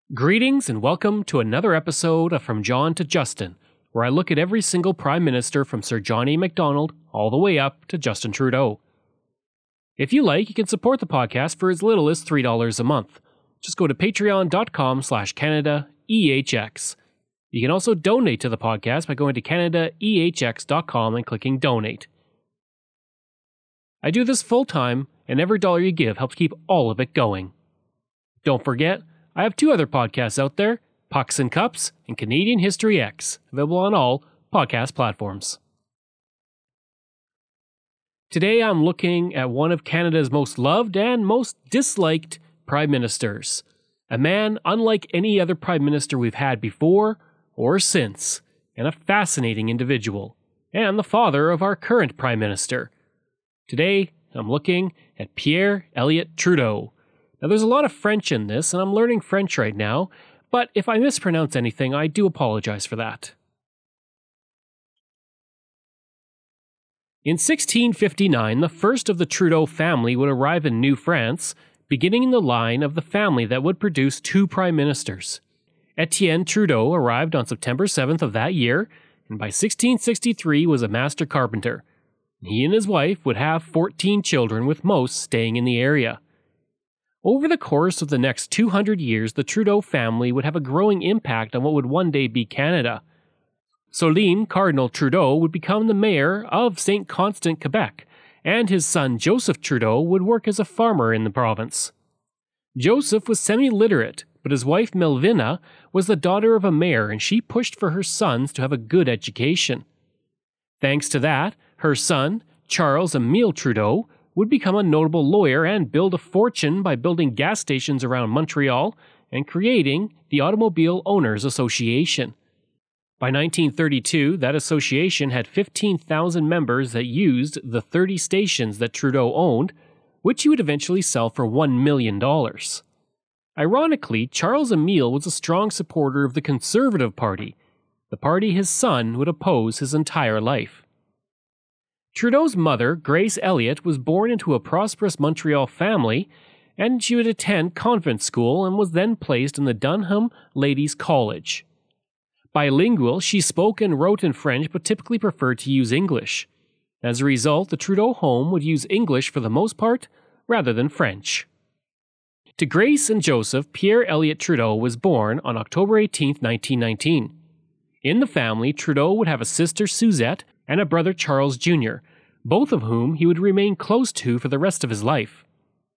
Greetings and welcome to another episode of From John to Justin, where I look at every single Prime Minister from Sir John A. Macdonald all the way up to Justin Trudeau. If you like, you can support the podcast for as little as $3 a month. Just go to patreon.com/CanadaEHX. You can also donate to the podcast by going to CanadaEHX.com and clicking Donate. I do this full time, and every dollar you give helps keep all of it going. Don't forget, I have two other podcasts out there, Pucks and Cups and Canadian History X, available on all podcast platforms. Today I'm looking at one of Canada's most loved and most disliked Prime Ministers. A man unlike any other Prime Minister we've had before or since, and a fascinating individual, and the father of our current Prime Minister. Today I'm looking at Pierre Elliott Trudeau. Now, there's a lot of French in this, and I'm learning French right now, but if I mispronounce anything, I do apologize for that. In 1659, the first of the Trudeau family would arrive in New France, beginning in the line of the family that would produce two prime ministers. Etienne Trudeau arrived on September 7th of that year, and by 1663 was a master carpenter. He and his wife would have 14 children, with most staying in the area. Over the course of the next 200 years, the Trudeau family would have a growing impact on what would one day be Canada. Soline Cardinal Trudeau would become the mayor of St. Constant, Quebec, and his son Joseph Trudeau would work as a farmer in the province. Joseph was semi-literate, but his wife Melvina was the daughter of a mayor, and she pushed for her sons to have a good education. Thanks to that, her son, Charles Emile Trudeau, would become a notable lawyer and build a fortune by building gas stations around Montreal and creating the Automobile Owners Association. By 1932, that association had 15,000 members that used the 30 stations that Trudeau owned, which he would eventually sell for $1 million. Ironically, Charles Emile was a strong supporter of the Conservative Party, the party his son would oppose his entire life. Trudeau's mother, Grace Elliott, was born into a prosperous Montreal family, and she would attend convent school and was then placed in the Dunham Ladies' College. Bilingual, she spoke and wrote in French but typically preferred to use English. As a result, the Trudeau home would use English for the most part, rather than French. To Grace and Joseph, Pierre Elliott Trudeau was born on October 18, 1919. In the family, Trudeau would have a sister, Suzette, and a brother, Charles Jr., both of whom he would remain close to for the rest of his life.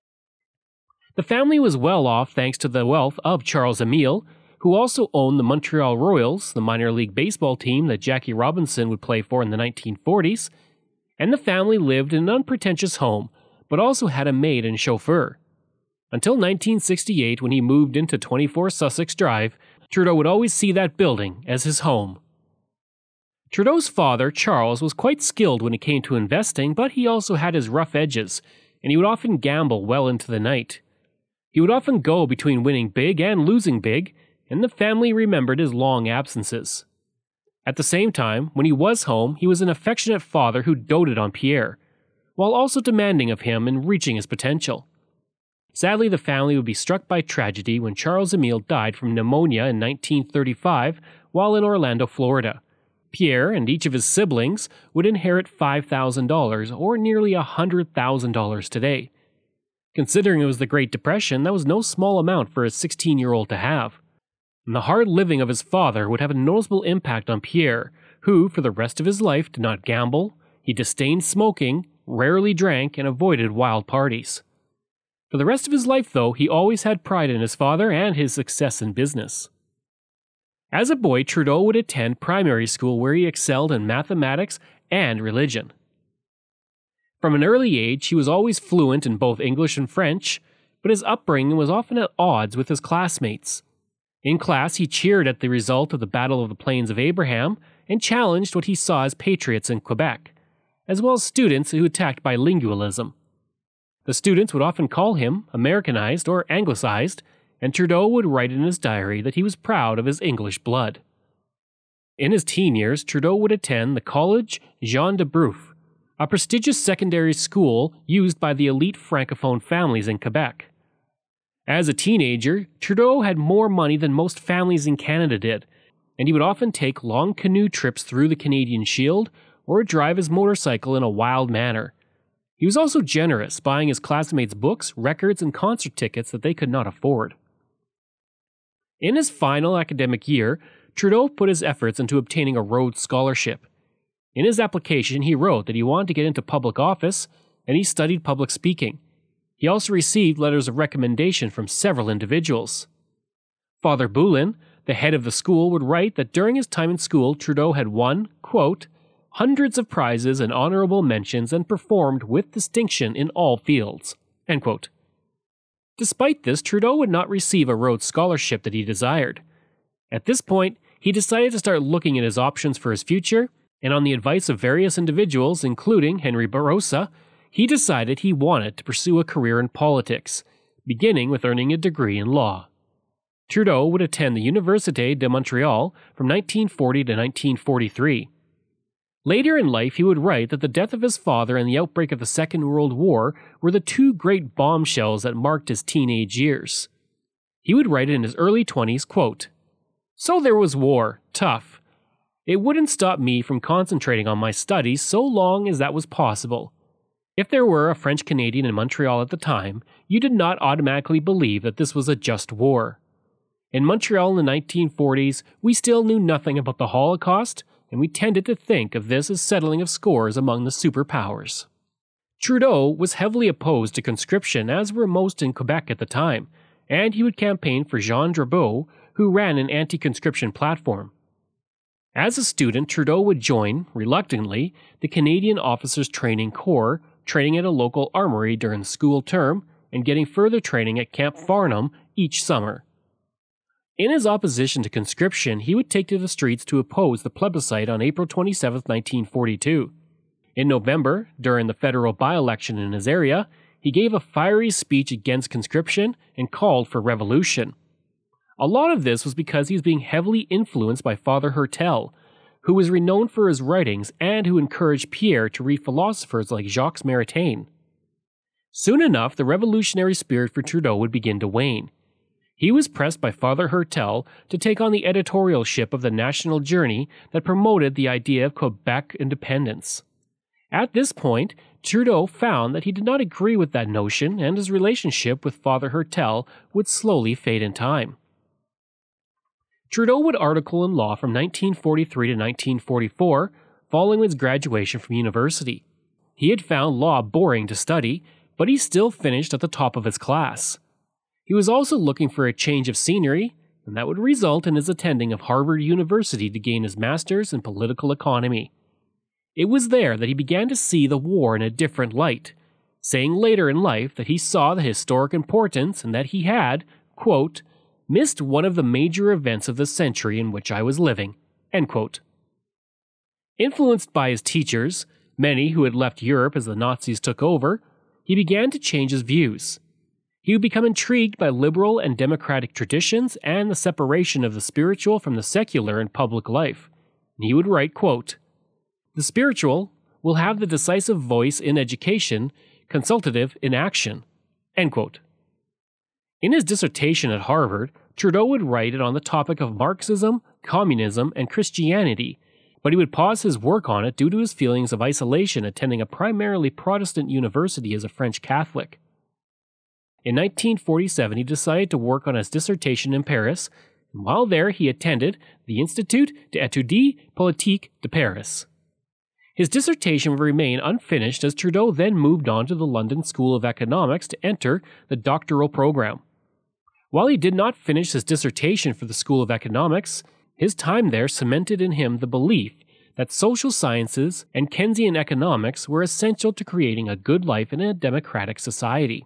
The family was well off thanks to the wealth of Charles Emile, who also owned the Montreal Royals, the minor league baseball team that Jackie Robinson would play for in the 1940s, and the family lived in an unpretentious home, but also had a maid and chauffeur. Until 1968, when he moved into 24 Sussex Drive, Trudeau would always see that building as his home. Trudeau's father, Charles, was quite skilled when it came to investing, but he also had his rough edges, and he would often gamble well into the night. He would often go between winning big and losing big, and the family remembered his long absences. At the same time, when he was home, he was an affectionate father who doted on Pierre, while also demanding of him and reaching his potential. Sadly, the family would be struck by tragedy when Charles Emile died from pneumonia in 1935 while in Orlando, Florida. Pierre and each of his siblings would inherit $5,000, or nearly $100,000 today. Considering it was the Great Depression, that was no small amount for a 16-year-old to have. And the hard living of his father would have a noticeable impact on Pierre, who, for the rest of his life, did not gamble, he disdained smoking, rarely drank, and avoided wild parties. For the rest of his life, though, he always had pride in his father and his success in business. As a boy, Trudeau would attend primary school where he excelled in mathematics and religion. From an early age, he was always fluent in both English and French, but his upbringing was often at odds with his classmates. In class, he cheered at the result of the Battle of the Plains of Abraham and challenged what he saw as patriots in Quebec, as well as students who attacked bilingualism. The students would often call him Americanized or Anglicized, and Trudeau would write in his diary that he was proud of his English blood. In his teen years, Trudeau would attend the College Jean de Breuf, a prestigious secondary school used by the elite Francophone families in Quebec. As a teenager, Trudeau had more money than most families in Canada did, and he would often take long canoe trips through the Canadian Shield or drive his motorcycle in a wild manner. He was also generous, buying his classmates books, records, and concert tickets that they could not afford. In his final academic year, Trudeau put his efforts into obtaining a Rhodes Scholarship. In his application, he wrote that he wanted to get into public office, and he studied public speaking. He also received letters of recommendation from several individuals. Father Boulin, the head of the school, would write that during his time in school, Trudeau had won, quote, hundreds of prizes and honorable mentions and performed with distinction in all fields, end quote. Despite this, Trudeau would not receive a Rhodes Scholarship that he desired. At this point, he decided to start looking at his options for his future, and on the advice of various individuals, including Henry Barossa, he decided he wanted to pursue a career in politics, beginning with earning a degree in law. Trudeau would attend the Université de Montréal from 1940 to 1943. Later in life, he would write that the death of his father and the outbreak of the Second World War were the two great bombshells that marked his teenage years. He would write in his early 20s, quote, "So there was war, tough. It wouldn't stop me from concentrating on my studies so long as that was possible. If there were a French Canadian in Montreal at the time, you did not automatically believe that this was a just war. In Montreal in the 1940s, we still knew nothing about the Holocaust, and we tended to think of this as settling of scores among the superpowers." Trudeau was heavily opposed to conscription, as were most in Quebec at the time, and he would campaign for Jean Drapeau, who ran an anti-conscription platform. As a student, Trudeau would join, reluctantly, the Canadian Officers Training Corps, training at a local armory during the school term, and getting further training at Camp Farnham each summer. In his opposition to conscription, he would take to the streets to oppose the plebiscite on April 27, 1942. In November, during the federal by-election in his area, he gave a fiery speech against conscription and called for revolution. A lot of this was because he was being heavily influenced by Father Hertel, who was renowned for his writings and who encouraged Pierre to read philosophers like Jacques Maritain. Soon enough, the revolutionary spirit for Trudeau would begin to wane. He was pressed by Father Hertel to take on the editorialship of the National Journey that promoted the idea of Quebec independence. At this point, Trudeau found that he did not agree with that notion, and his relationship with Father Hertel would slowly fade in time. Trudeau would article in law from 1943 to 1944, following his graduation from university. He had found law boring to study, but he still finished at the top of his class. He was also looking for a change of scenery, and that would result in his attending of Harvard University to gain his master's in political economy. It was there that he began to see the war in a different light, saying later in life that he saw the historic importance and that he had, quote, "missed one of the major events of the century in which I was living," end quote. Influenced by his teachers, many who had left Europe as the Nazis took over, he began to change his views. He would become intrigued by liberal and democratic traditions and the separation of the spiritual from the secular in public life. And he would write, quote, "The spiritual will have the decisive voice in education, consultative in action," end quote. In his dissertation at Harvard, Trudeau would write it on the topic of Marxism, communism, and Christianity, but he would pause his work on it due to his feelings of isolation attending a primarily Protestant university as a French Catholic. In 1947, he decided to work on his dissertation in Paris, and while there he attended the Institut d'études politiques de Paris. His dissertation would remain unfinished as Trudeau then moved on to the London School of Economics to enter the doctoral program. While he did not finish his dissertation for the School of Economics, his time there cemented in him the belief that social sciences and Keynesian economics were essential to creating a good life in a democratic society.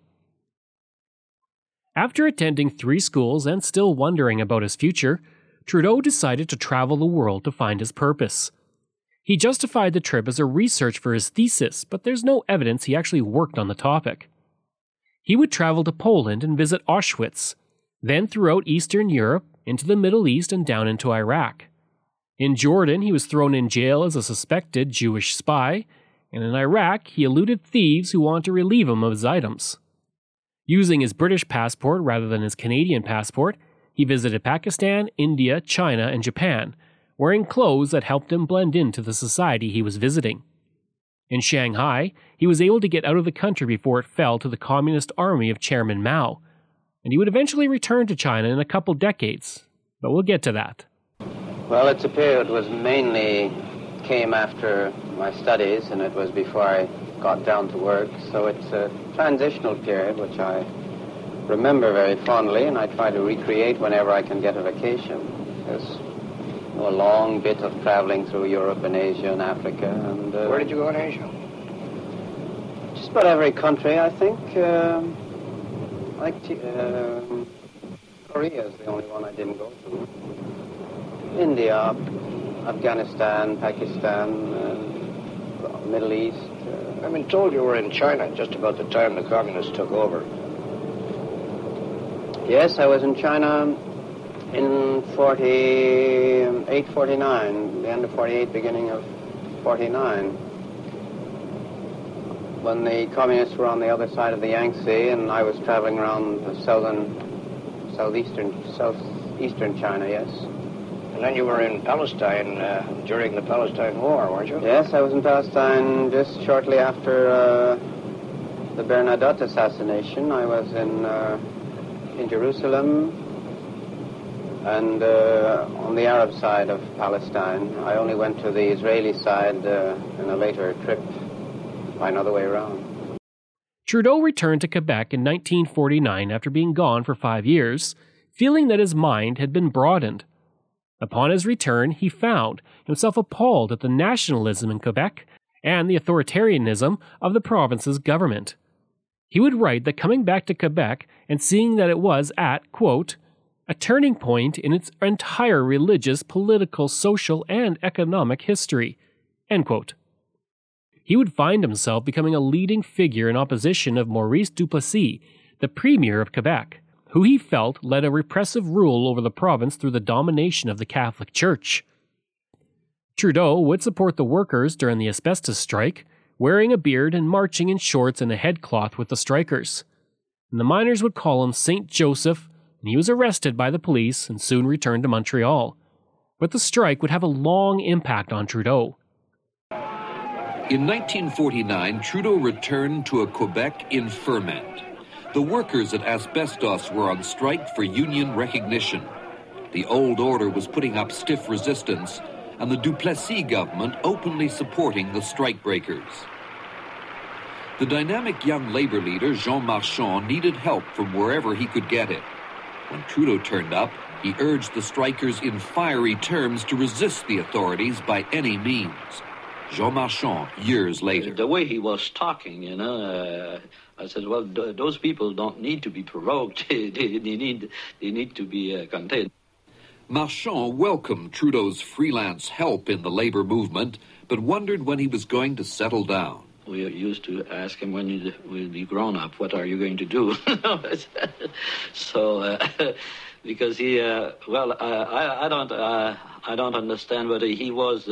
After attending 3 schools and still wondering about his future, Trudeau decided to travel the world to find his purpose. He justified the trip as a research for his thesis, but there's no evidence he actually worked on the topic. He would travel to Poland and visit Auschwitz, then throughout Eastern Europe, into the Middle East and down into Iraq. In Jordan, he was thrown in jail as a suspected Jewish spy, and in Iraq, he eluded thieves who wanted to relieve him of his items. Using his British passport rather than his Canadian passport, he visited Pakistan, India, China, and Japan, wearing clothes that helped him blend into the society he was visiting. In Shanghai, he was able to get out of the country before it fell to the Communist Army of Chairman Mao, and he would eventually return to China in a couple decades, but we'll get to that. Well, it's a period came after my studies, and it was before I got down to work, so it's a transitional period which I remember very fondly, and I try to recreate whenever I can get a vacation. There's a long bit of traveling through Europe and Asia and Africa. And where did you go in Asia? Just about every country, I think. Korea is the only one I didn't go to. India, Afghanistan, Pakistan, Middle East. I've been told you were in China just about the time the communists took over. Yes, I was in China in 48, 49, the end of 48, beginning of 49, when the communists were on the other side of the Yangtze, and I was traveling around the southeastern China, yes. And then you were in Palestine during the Palestine War, weren't you? Yes, I was in Palestine just shortly after the Bernadotte assassination. I was in Jerusalem and on the Arab side of Palestine. I only went to the Israeli side in a later trip by another way around. Trudeau returned to Quebec in 1949 after being gone for 5 years, feeling that his mind had been broadened. Upon his return, he found himself appalled at the nationalism in Quebec and the authoritarianism of the province's government. He would write that coming back to Quebec and seeing that it was at, quote, a turning point in its entire religious, political, social, and economic history, end quote. He would find himself becoming a leading figure in opposition of Maurice Duplessis, the Premier of Quebec, who he felt led a repressive rule over the province through the domination of the Catholic Church. Trudeau would support the workers during the asbestos strike, wearing a beard and marching in shorts and a headcloth with the strikers. And the miners would call him Saint Joseph, and he was arrested by the police and soon returned to Montreal. But the strike would have a long impact on Trudeau. In 1949, Trudeau returned to a Quebec in ferment. The workers at Asbestos were on strike for union recognition. The old order was putting up stiff resistance, and the Duplessis government openly supporting the strikebreakers. The dynamic young labor leader, Jean Marchand, needed help from wherever he could get it. When Trudeau turned up, he urged the strikers in fiery terms to resist the authorities by any means. Jean Marchand, years later. The way he was talking, I said, well, those people don't need to be provoked. they need to be contained. Marchand welcomed Trudeau's freelance help in the labor movement, but wondered when he was going to settle down. We used to ask him, when you will be grown up, what are you going to do? So, because he, I don't understand whether he was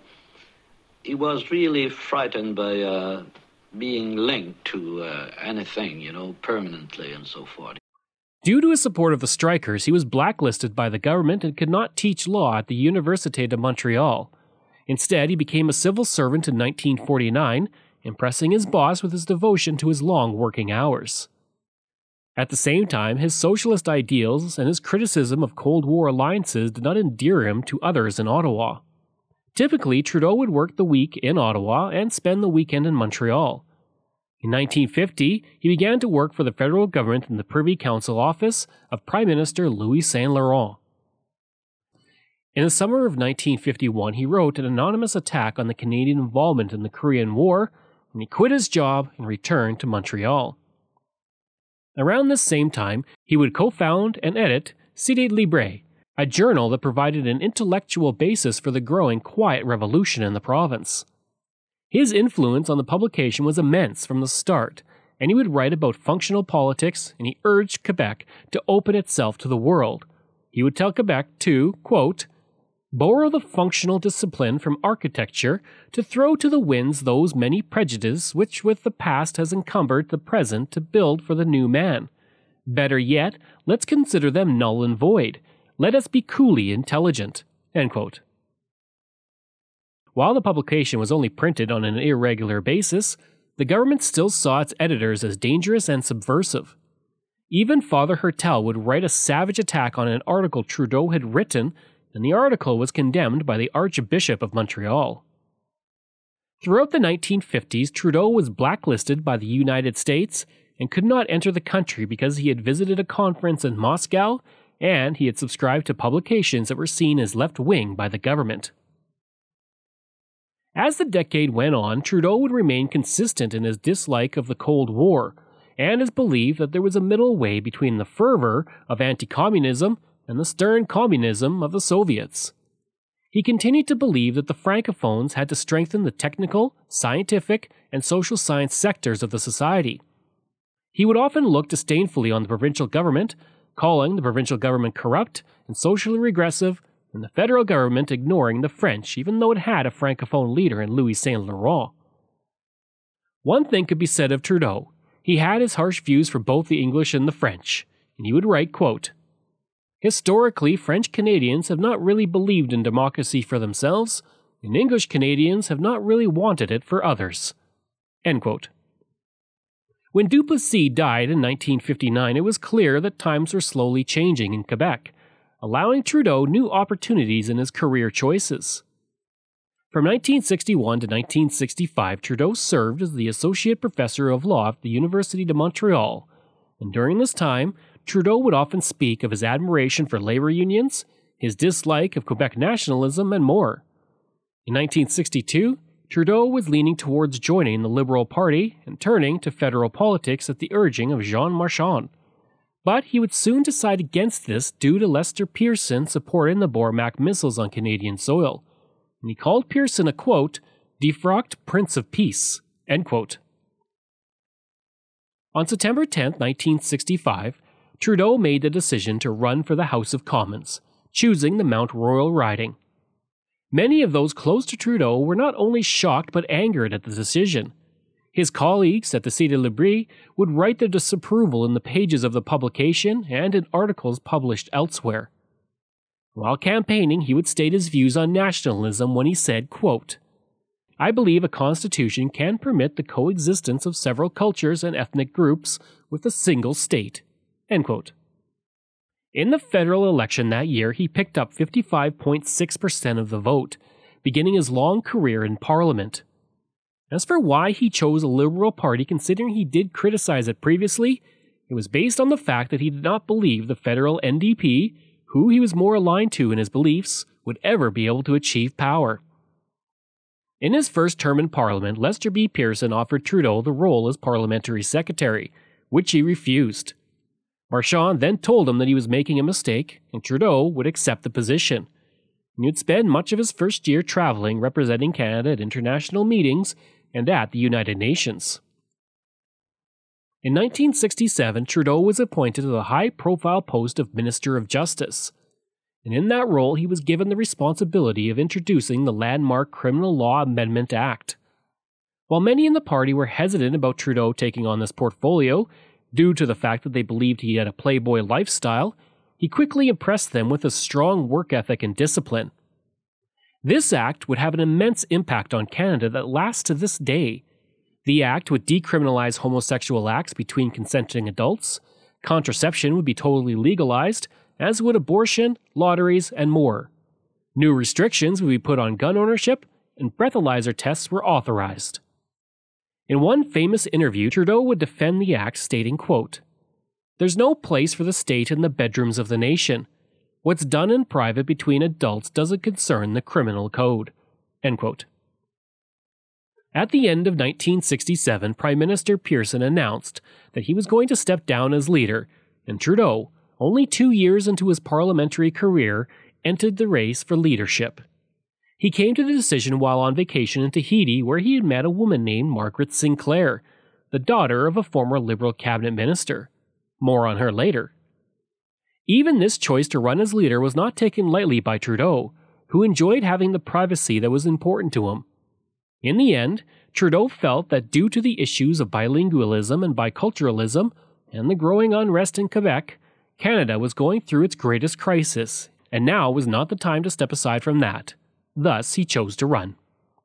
really frightened by being linked to anything, permanently and so forth. Due to his support of the strikers, he was blacklisted by the government and could not teach law at the Université de Montréal. Instead, he became a civil servant in 1949, impressing his boss with his devotion to his long working hours. At the same time, his socialist ideals and his criticism of Cold War alliances did not endear him to others in Ottawa. Typically, Trudeau would work the week in Ottawa and spend the weekend in Montreal. In 1950, he began to work for the federal government in the Privy Council office of Prime Minister Louis Saint Laurent. In the summer of 1951, he wrote an anonymous attack on the Canadian involvement in the Korean War, and he quit his job and returned to Montreal. Around this same time, he would co-found and edit Cité Libre, a journal that provided an intellectual basis for the growing Quiet Revolution in the province. His influence on the publication was immense from the start, and he would write about functional politics, and he urged Quebec to open itself to the world. He would tell Quebec to, quote, borrow the functional discipline from architecture to throw to the winds those many prejudices which with the past has encumbered the present to build for the new man. Better yet, let's consider them null and void. Let us be coolly intelligent." End quote. While the publication was only printed on an irregular basis, the government still saw its editors as dangerous and subversive. Even Father Hertel would write a savage attack on an article Trudeau had written, and the article was condemned by the Archbishop of Montreal. Throughout the 1950s, Trudeau was blacklisted by the United States and could not enter the country because he had visited a conference in Moscow and he had subscribed to publications that were seen as left-wing by the government. As the decade went on, Trudeau would remain consistent in his dislike of the Cold War and his belief that there was a middle way between the fervor of anti-communism and the stern communism of the Soviets. He continued to believe that the Francophones had to strengthen the technical, scientific, and social science sectors of the society. He would often look disdainfully on the provincial government, calling the provincial government corrupt and socially regressive, and the federal government ignoring the French even though it had a Francophone leader in Louis Saint Laurent. One thing could be said of Trudeau. He had his harsh views for both the English and the French, and he would write, quote, "Historically, French Canadians have not really believed in democracy for themselves, and English Canadians have not really wanted it for others." End quote. When Duplessis died in 1959, it was clear that times were slowly changing in Quebec, allowing Trudeau new opportunities in his career choices. From 1961 to 1965, Trudeau served as the Associate Professor of Law at the Université de Montréal, and during this time, Trudeau would often speak of his admiration for labor unions, his dislike of Quebec nationalism, and more. In 1962, Trudeau was leaning towards joining the Liberal Party and turning to federal politics at the urging of Jean Marchand. But he would soon decide against this due to Lester Pearson supporting the Bormac missiles on Canadian soil, and he called Pearson a, quote, "defrocked Prince of Peace," end quote. On September 10, 1965, Trudeau made the decision to run for the House of Commons, choosing the Mount Royal riding. Many of those close to Trudeau were not only shocked but angered at the decision. His colleagues at the Cité Libri would write their disapproval in the pages of the publication and in articles published elsewhere. While campaigning, he would state his views on nationalism when he said, quote, "I believe a constitution can permit the coexistence of several cultures and ethnic groups with a single state." End quote. In the federal election that year, he picked up 55.6% of the vote, beginning his long career in Parliament. As for why he chose a Liberal Party, considering he did criticize it previously, it was based on the fact that he did not believe the federal NDP, who he was more aligned to in his beliefs, would ever be able to achieve power. In his first term in Parliament, Lester B. Pearson offered Trudeau the role as parliamentary secretary, which he refused. Marchand then told him that he was making a mistake, and Trudeau would accept the position. He would spend much of his first year traveling representing Canada at international meetings and at the United Nations. In 1967, Trudeau was appointed to the high-profile post of Minister of Justice, and in that role he was given the responsibility of introducing the landmark Criminal Law Amendment Act. While many in the party were hesitant about Trudeau taking on this portfolio, due to the fact that they believed he had a playboy lifestyle, he quickly impressed them with a strong work ethic and discipline. This act would have an immense impact on Canada that lasts to this day. The act would decriminalize homosexual acts between consenting adults, contraception would be totally legalized, as would abortion, lotteries, and more. New restrictions would be put on gun ownership, and breathalyzer tests were authorized. In one famous interview, Trudeau would defend the act, stating, quote, "There's no place for the state in the bedrooms of the nation. What's done in private between adults doesn't concern the criminal code." End quote. At the end of 1967, Prime Minister Pearson announced that he was going to step down as leader, and Trudeau, only 2 years into his parliamentary career, entered the race for leadership. He came to the decision while on vacation in Tahiti, where he had met a woman named Margaret Sinclair, the daughter of a former Liberal cabinet minister. More on her later. Even this choice to run as leader was not taken lightly by Trudeau, who enjoyed having the privacy that was important to him. In the end, Trudeau felt that due to the issues of bilingualism and biculturalism and the growing unrest in Quebec, Canada was going through its greatest crisis, and now was not the time to step aside from that. Thus, he chose to run.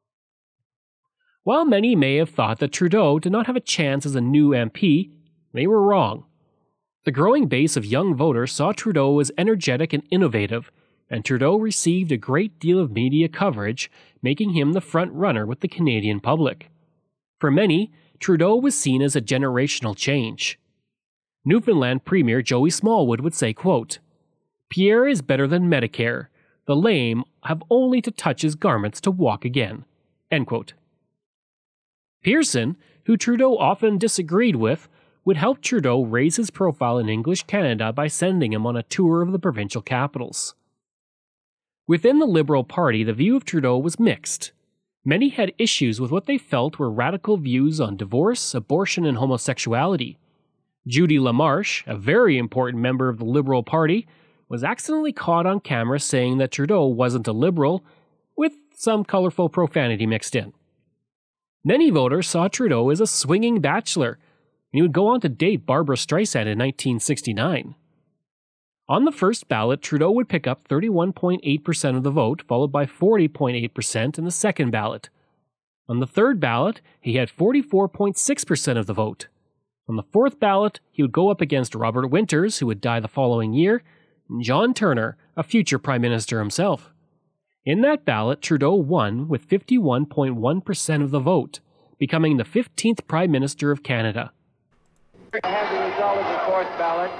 While many may have thought that Trudeau did not have a chance as a new MP, they were wrong. The growing base of young voters saw Trudeau as energetic and innovative, and Trudeau received a great deal of media coverage, making him the front runner with the Canadian public. For many, Trudeau was seen as a generational change. Newfoundland Premier Joey Smallwood would say, quote, "Pierre is better than Medicare. The lame have only to touch his garments to walk again." End quote. Pearson, who Trudeau often disagreed with, would help Trudeau raise his profile in English Canada by sending him on a tour of the provincial capitals. Within the Liberal Party, the view of Trudeau was mixed. Many had issues with what they felt were radical views on divorce, abortion, and homosexuality. Judy LaMarche, a very important member of the Liberal Party, was accidentally caught on camera saying that Trudeau wasn't a Liberal, with some colorful profanity mixed in. Many voters saw Trudeau as a swinging bachelor, and he would go on to date Barbara Streisand in 1969. On the first ballot, Trudeau would pick up 31.8% of the vote, followed by 40.8% in the second ballot. On the third ballot, he had 44.6% of the vote. On the fourth ballot, he would go up against Robert Winters, who would die the following year, and John Turner, a future Prime Minister himself. In that ballot, Trudeau won with 51.1% of the vote, becoming the 15th Prime Minister of Canada. I have the result of the fourth ballot.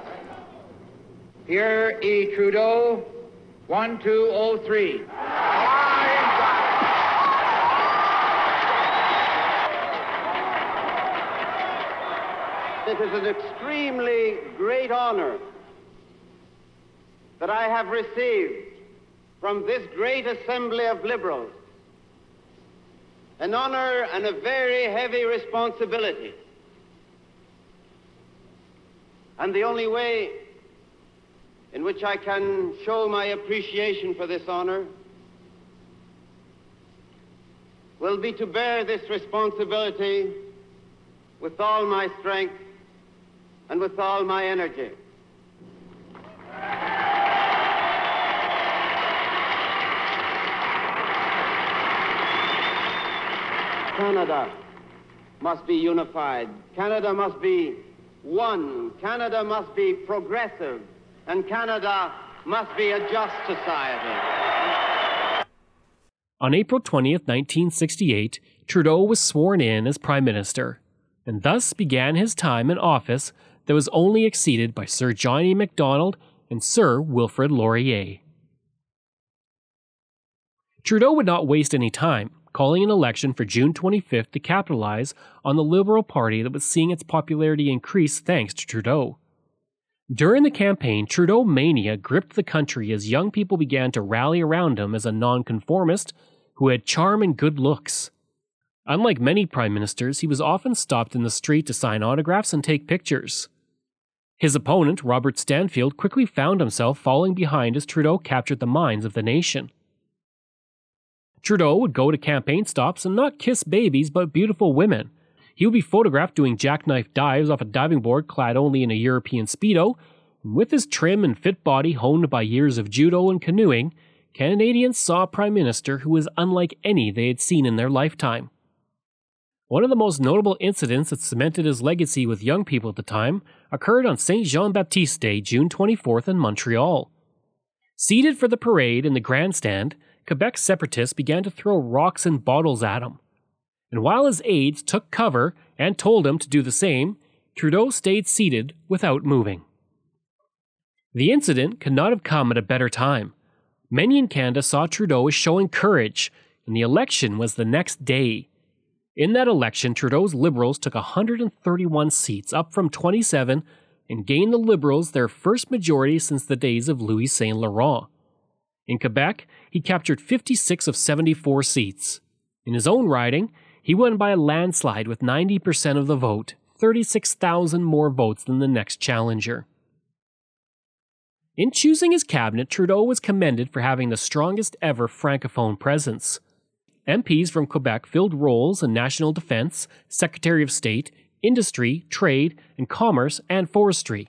Pierre E. Trudeau, 1203. It is an extremely great honor that I have received from this great assembly of Liberals, an honor and a very heavy responsibility. And the only way in which I can show my appreciation for this honor will be to bear this responsibility with all my strength and with all my energy. Canada must be unified. Canada must be one. Canada must be progressive. And Canada must be a just society. On April 20th, 1968, Trudeau was sworn in as Prime Minister, and thus began his time in office that was only exceeded by Sir John A. Macdonald and Sir Wilfrid Laurier. Trudeau would not waste any time, calling an election for June 25th to capitalize on the Liberal Party that was seeing its popularity increase thanks to Trudeau. During the campaign, Trudeau mania gripped the country as young people began to rally around him as a nonconformist who had charm and good looks. Unlike many prime ministers, he was often stopped in the street to sign autographs and take pictures. His opponent, Robert Stanfield, quickly found himself falling behind as Trudeau captured the minds of the nation. Trudeau would go to campaign stops and not kiss babies but beautiful women. He would be photographed doing jackknife dives off a diving board clad only in a European Speedo, and with his trim and fit body honed by years of judo and canoeing, Canadians saw a prime minister who was unlike any they had seen in their lifetime. One of the most notable incidents that cemented his legacy with young people at the time occurred on Saint Jean-Baptiste Day, June 24th in Montreal. Seated for the parade in the grandstand, Quebec separatists began to throw rocks and bottles at him. And while his aides took cover and told him to do the same, Trudeau stayed seated without moving. The incident could not have come at a better time. Many in Canada saw Trudeau as showing courage, and the election was the next day. In that election, Trudeau's Liberals took 131 seats, up from 27, and gained the Liberals their first majority since the days of Louis Saint Laurent. In Quebec, he captured 56 of 74 seats. In his own riding, he won by a landslide with 90% of the vote, 36,000 more votes than the next challenger. In choosing his cabinet, Trudeau was commended for having the strongest ever francophone presence. MPs from Quebec filled roles in national defense, Secretary of State, industry, trade, and commerce, and forestry.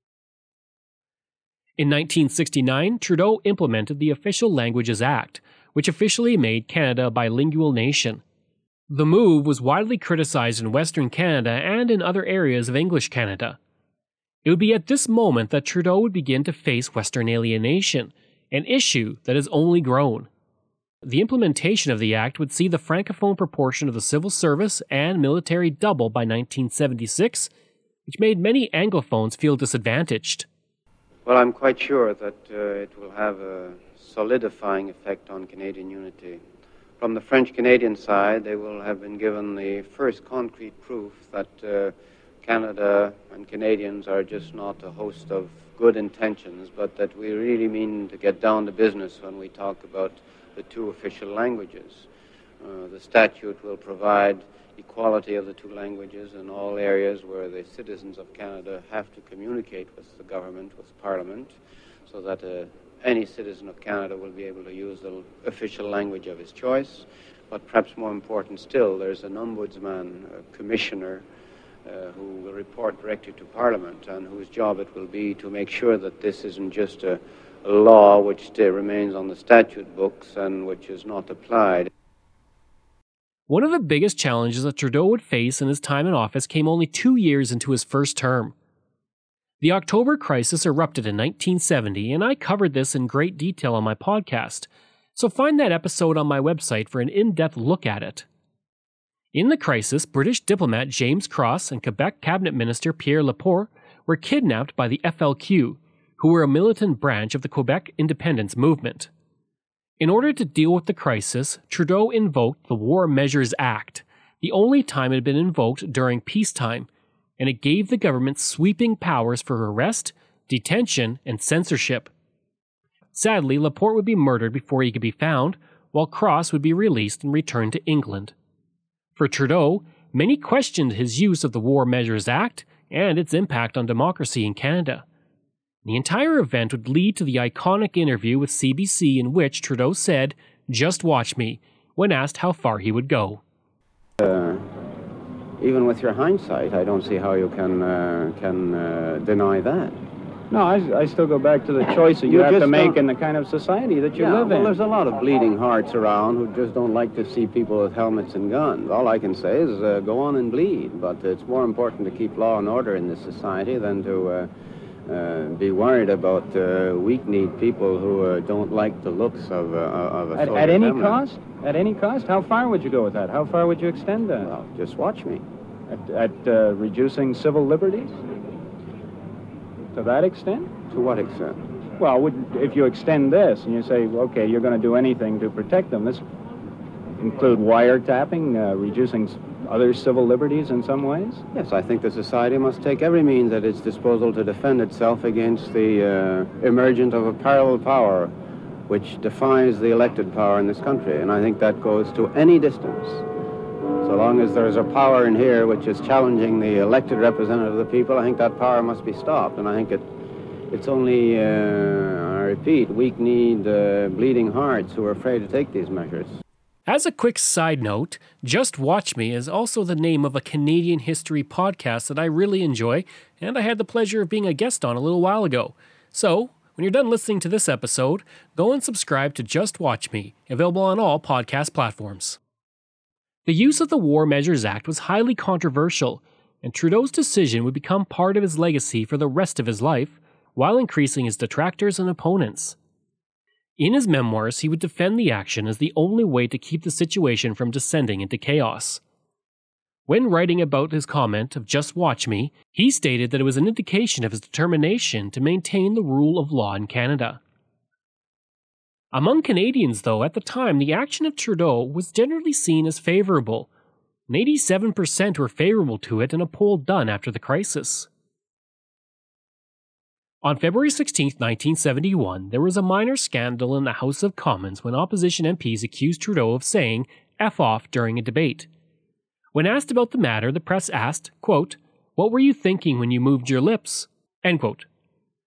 In 1969, Trudeau implemented the Official Languages Act, which officially made Canada a bilingual nation. The move was widely criticized in Western Canada and in other areas of English Canada. It would be at this moment that Trudeau would begin to face Western alienation, an issue that has only grown. The implementation of the Act would see the Francophone proportion of the civil service and military double by 1976, which made many Anglophones feel disadvantaged. Well, I'm quite sure that it will have a solidifying effect on Canadian unity. From the French-Canadian side, they will have been given the first concrete proof that Canada and Canadians are just not a host of good intentions, but that we really mean to get down to business when we talk about the two official languages. The statute will provide equality of the two languages in all areas where the citizens of Canada have to communicate with the government, with Parliament, so that any citizen of Canada will be able to use the official language of his choice. But perhaps more important still, there's an ombudsman, a commissioner, who will report directly to Parliament and whose job it will be to make sure that this isn't just a law which remains on the statute books and which is not applied. One of the biggest challenges that Trudeau would face in his time in office came only 2 years into his first term. The October crisis erupted in 1970, and I covered this in great detail on my podcast, so find that episode on my website for an in-depth look at it. In the crisis, British diplomat James Cross and Quebec Cabinet Minister Pierre Laporte were kidnapped by the FLQ, who were a militant branch of the Quebec independence movement. In order to deal with the crisis, Trudeau invoked the War Measures Act, the only time it had been invoked during peacetime, and it gave the government sweeping powers for arrest, detention, and censorship. Sadly, Laporte would be murdered before he could be found, while Cross would be released and returned to England. For Trudeau, many questioned his use of the War Measures Act and its impact on democracy in Canada. The entire event would lead to the iconic interview with CBC in which Trudeau said, "Just watch me," when asked how far he would go. Even with your hindsight, I don't see how you can deny that. No, I still go back to the choice that you have to make in the kind of society that you live in. There's a lot of bleeding hearts around who just don't like to see people with helmets and guns. All I can say is go on and bleed, but it's more important to keep law and order in this society than to be worried about weak-kneed people who don't like the looks of a soldier. At any cost? At any cost? How far would you go with that? How far would you extend that? Well, just watch me. At reducing civil liberties? To that extent? To what extent? Well, if you extend this and you say, okay, you're going to do anything to protect them, this include wiretapping, reducing other civil liberties in some ways? Yes, I think the society must take every means at its disposal to defend itself against the emergence of a parallel power which defies the elected power in this country, and I think that goes to any distance. So long as there's a power in here which is challenging the elected representative of the people, I think that power must be stopped, and I think it's only, I repeat, weak-kneed, bleeding hearts who are afraid to take these measures. As a quick side note, Just Watch Me is also the name of a Canadian history podcast that I really enjoy, and I had the pleasure of being a guest on a little while ago. So, when you're done listening to this episode, go and subscribe to Just Watch Me, available on all podcast platforms. The use of the War Measures Act was highly controversial, and Trudeau's decision would become part of his legacy for the rest of his life, while increasing his detractors and opponents. In his memoirs, he would defend the action as the only way to keep the situation from descending into chaos. When writing about his comment of "Just watch me," he stated that it was an indication of his determination to maintain the rule of law in Canada. Among Canadians, though, at the time, the action of Trudeau was generally seen as favorable, and 87% were favorable to it in a poll done after the crisis. On February 16, 1971, there was a minor scandal in the House of Commons when opposition MPs accused Trudeau of saying "F off" during a debate. When asked about the matter, the press asked, quote, "What were you thinking when you moved your lips?" End quote.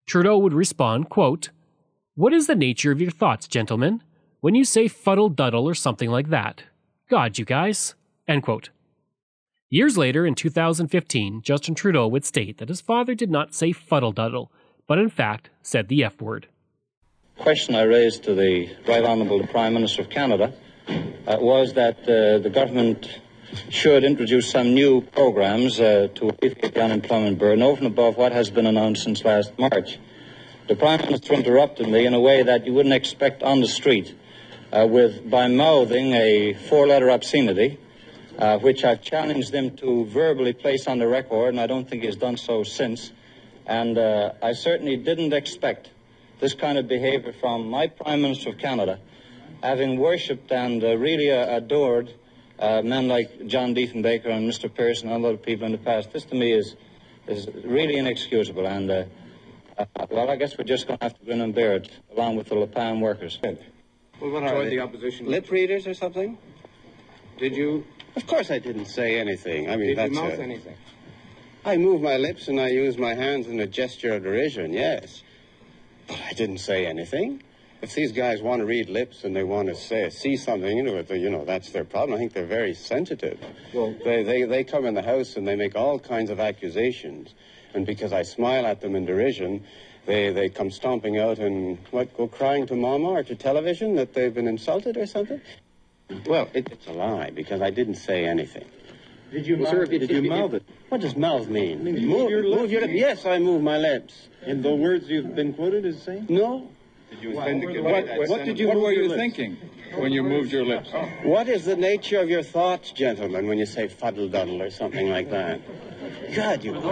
Trudeau would respond, quote, "What is the nature of your thoughts, gentlemen, when you say fuddle-duddle or something like that? God, you guys." End quote. Years later, in 2015, Justin Trudeau would state that his father did not say fuddle-duddle, but in fact said the F word. The question I raised to the Right Honourable Prime Minister of Canada was that the government should introduce some new programs to alleviate the unemployment burden over and above what has been announced since last March. The Prime Minister interrupted me in a way that you wouldn't expect on the street by mouthing a four-letter obscenity, which I've challenged him to verbally place on the record, and I don't think he's done so since. And I certainly didn't expect this kind of behavior from my Prime Minister of Canada, having worshipped and really adored men like John Diefenbaker and Mr. Pearson and other people in the past. This to me is really inexcusable, and well, I guess we're just going to have to grin and bear it, along with the LAPAM workers. Well, what are the opposition? Lip readers or something? Did you? Of course I didn't say anything. I mean, Did you mouth anything? I move my lips and I use my hands in a gesture of derision, yes. But I didn't say anything. If these guys want to read lips and they want to see something, that's their problem. I think they're very sensitive. Well, they come in the house and they make all kinds of accusations. And because I smile at them in derision, they come stomping out and, go crying to Mama or to television that they've been insulted or something? Well, it's a lie, because I didn't say anything. Did you mouth it? Did you mouth it? What does mouth mean? Move your lips. Yes, I move my lips. In the words you've been quoted as saying? No. Did you what were you thinking when you moved your lips? What is the nature of your thoughts, gentlemen, when you say fuddle-duddle or something like that? God, you...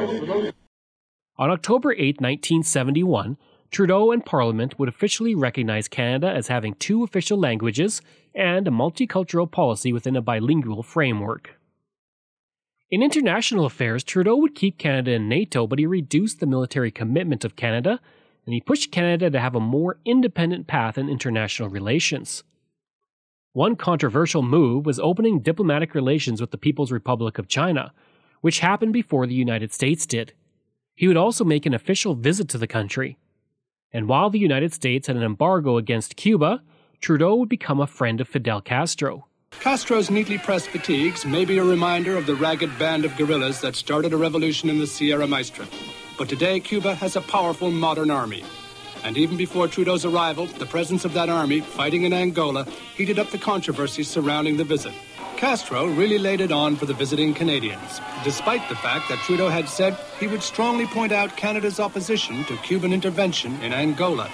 On October 8, 1971, Trudeau and Parliament would officially recognize Canada as having two official languages and a multicultural policy within a bilingual framework. In international affairs, Trudeau would keep Canada in NATO, but he reduced the military commitment of Canada, and he pushed Canada to have a more independent path in international relations. One controversial move was opening diplomatic relations with the People's Republic of China, which happened before the United States did. He would also make an official visit to the country. And while the United States had an embargo against Cuba, Trudeau would become a friend of Fidel Castro. Castro's neatly pressed fatigues may be a reminder of the ragged band of guerrillas that started a revolution in the Sierra Maestra. But today, Cuba has a powerful modern army. And even before Trudeau's arrival, the presence of that army fighting in Angola heated up the controversies surrounding the visit. Castro really laid it on for the visiting Canadians, despite the fact that Trudeau had said he would strongly point out Canada's opposition to Cuban intervention in Angola.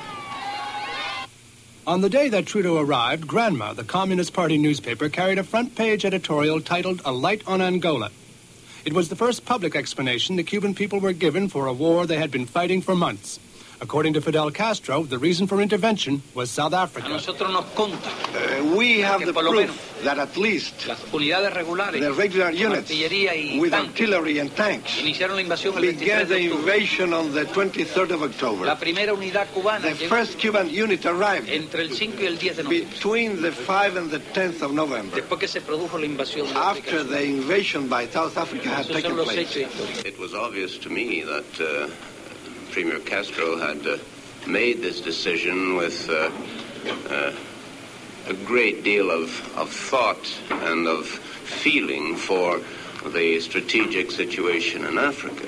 On the day that Trudeau arrived, Granma, the Communist Party newspaper, carried a front-page editorial titled "A Light on Angola." It was the first public explanation the Cuban people were given for a war they had been fighting for months. According to Fidel Castro, the reason for intervention was South Africa. We have the proof that at least the regular units with artillery and tanks began the invasion on the 23rd of October. The first Cuban unit arrived between the 5th and the 10th of November, after the invasion by South Africa had taken place. It was obvious to me that Premier Castro had made this decision with a great deal of thought and of feeling for the strategic situation in Africa.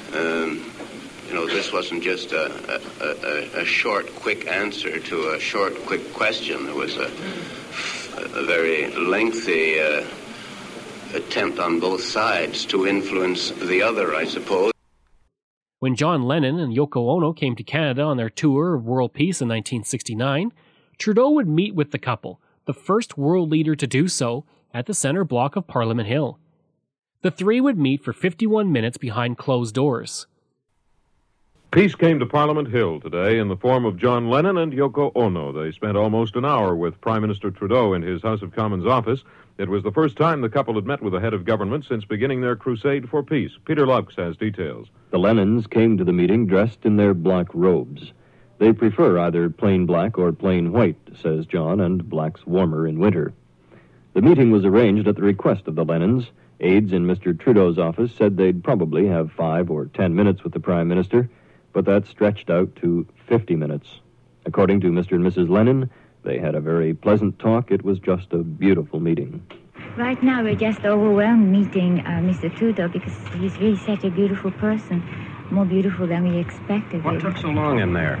This wasn't just a short, quick answer to a short, quick question. There was a very lengthy attempt on both sides to influence the other, I suppose. When John Lennon and Yoko Ono came to Canada on their tour of world peace in 1969, Trudeau would meet with the couple, the first world leader to do so, at the centre block of Parliament Hill. The three would meet for 51 minutes behind closed doors. Peace came to Parliament Hill today in the form of John Lennon and Yoko Ono. They spent almost an hour with Prime Minister Trudeau in his House of Commons office. It was the first time the couple had met with a head of government since beginning their crusade for peace. Peter Lux has details. The Lennons came to the meeting dressed in their black robes. They prefer either plain black or plain white, says John, and black's warmer in winter. The meeting was arranged at the request of the Lennons. Aides in Mr. Trudeau's office said they'd probably have 5 or 10 minutes with the Prime Minister. but that stretched out to 50 minutes. According to Mr. and Mrs. Lennon, they had a very pleasant talk. It was just a beautiful meeting. Right now, we're just overwhelmed meeting Mr. Trudeau because he's really such a beautiful person, more beautiful than we expected. What took so long in there?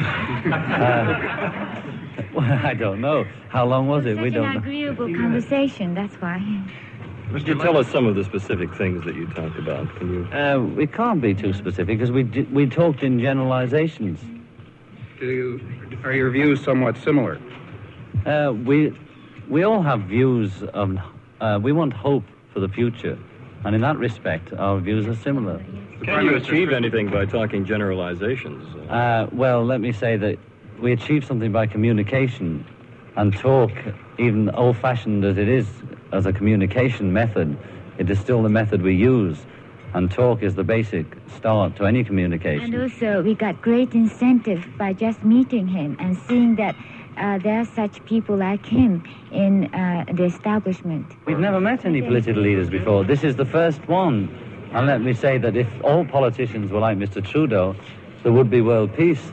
Well, I don't know. How long was it? We don't know. Such an agreeable conversation, that's why. Could you tell us some of the specific things that you talked about? Can you? We can't be too specific because we talked in generalizations. Are your views somewhat similar? We all have views of. We want hope for the future, and in that respect, our views are similar. Can you achieve anything by talking generalizations? Well, let me say that we achieve something by communication, and talk, even old-fashioned as it is as a communication method, it is still the method we use, and talk is the basic start to any communication. And also, we got great incentive by just meeting him and seeing that there are such people like him in the establishment. We've never met any political leaders before. This is the first one. And let me say that if all politicians were like Mr. Trudeau, there would be world peace.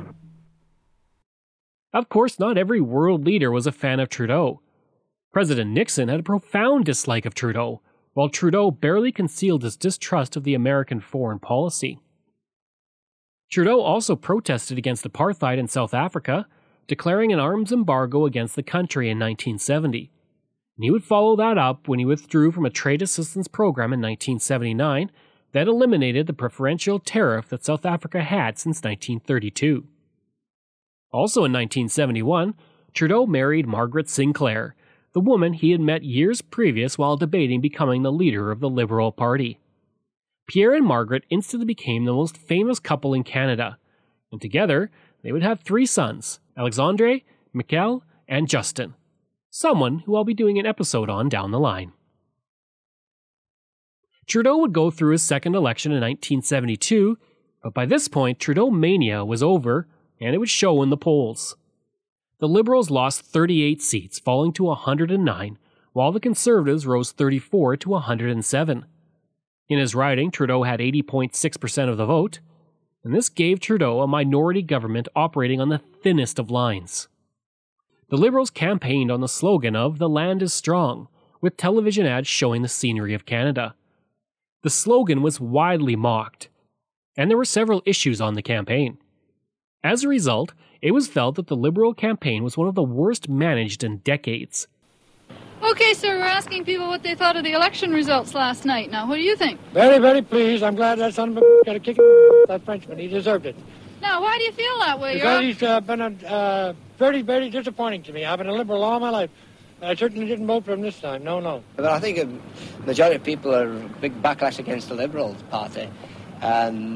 Of course, not every world leader was a fan of Trudeau. President Nixon had a profound dislike of Trudeau, while Trudeau barely concealed his distrust of the American foreign policy. Trudeau also protested against apartheid in South Africa, declaring an arms embargo against the country in 1970. And he would follow that up when he withdrew from a trade assistance program in 1979 that eliminated the preferential tariff that South Africa had since 1932. Also in 1971, Trudeau married Margaret Sinclair, the woman he had met years previous while debating becoming the leader of the Liberal Party. Pierre and Margaret instantly became the most famous couple in Canada, and together they would have 3 sons, Alexandre, Michael, and Justin, someone who I'll be doing an episode on down the line. Trudeau would go through his second election in 1972, but by this point Trudeau mania was over, and it would show in the polls. The Liberals lost 38 seats, falling to 109, while the Conservatives rose 34 to 107. In his riding, Trudeau had 80.6% of the vote, and this gave Trudeau a minority government operating on the thinnest of lines. The Liberals campaigned on the slogan of "The land is strong," with television ads showing the scenery of Canada. The slogan was widely mocked, and there were several issues on the campaign. As a result, it was felt that the Liberal campaign was one of the worst managed in decades. Okay, sir, we're asking people what they thought of the election results last night. Now, what do you think? Very, very pleased. I'm glad that son of a got a kick in that Frenchman. He deserved it. Now, why do you feel that way? Because he's been very, very disappointing to me. I've been a Liberal all my life. I certainly didn't vote for him this time. No. But I think a majority of people are a big backlash against the Liberal Party. And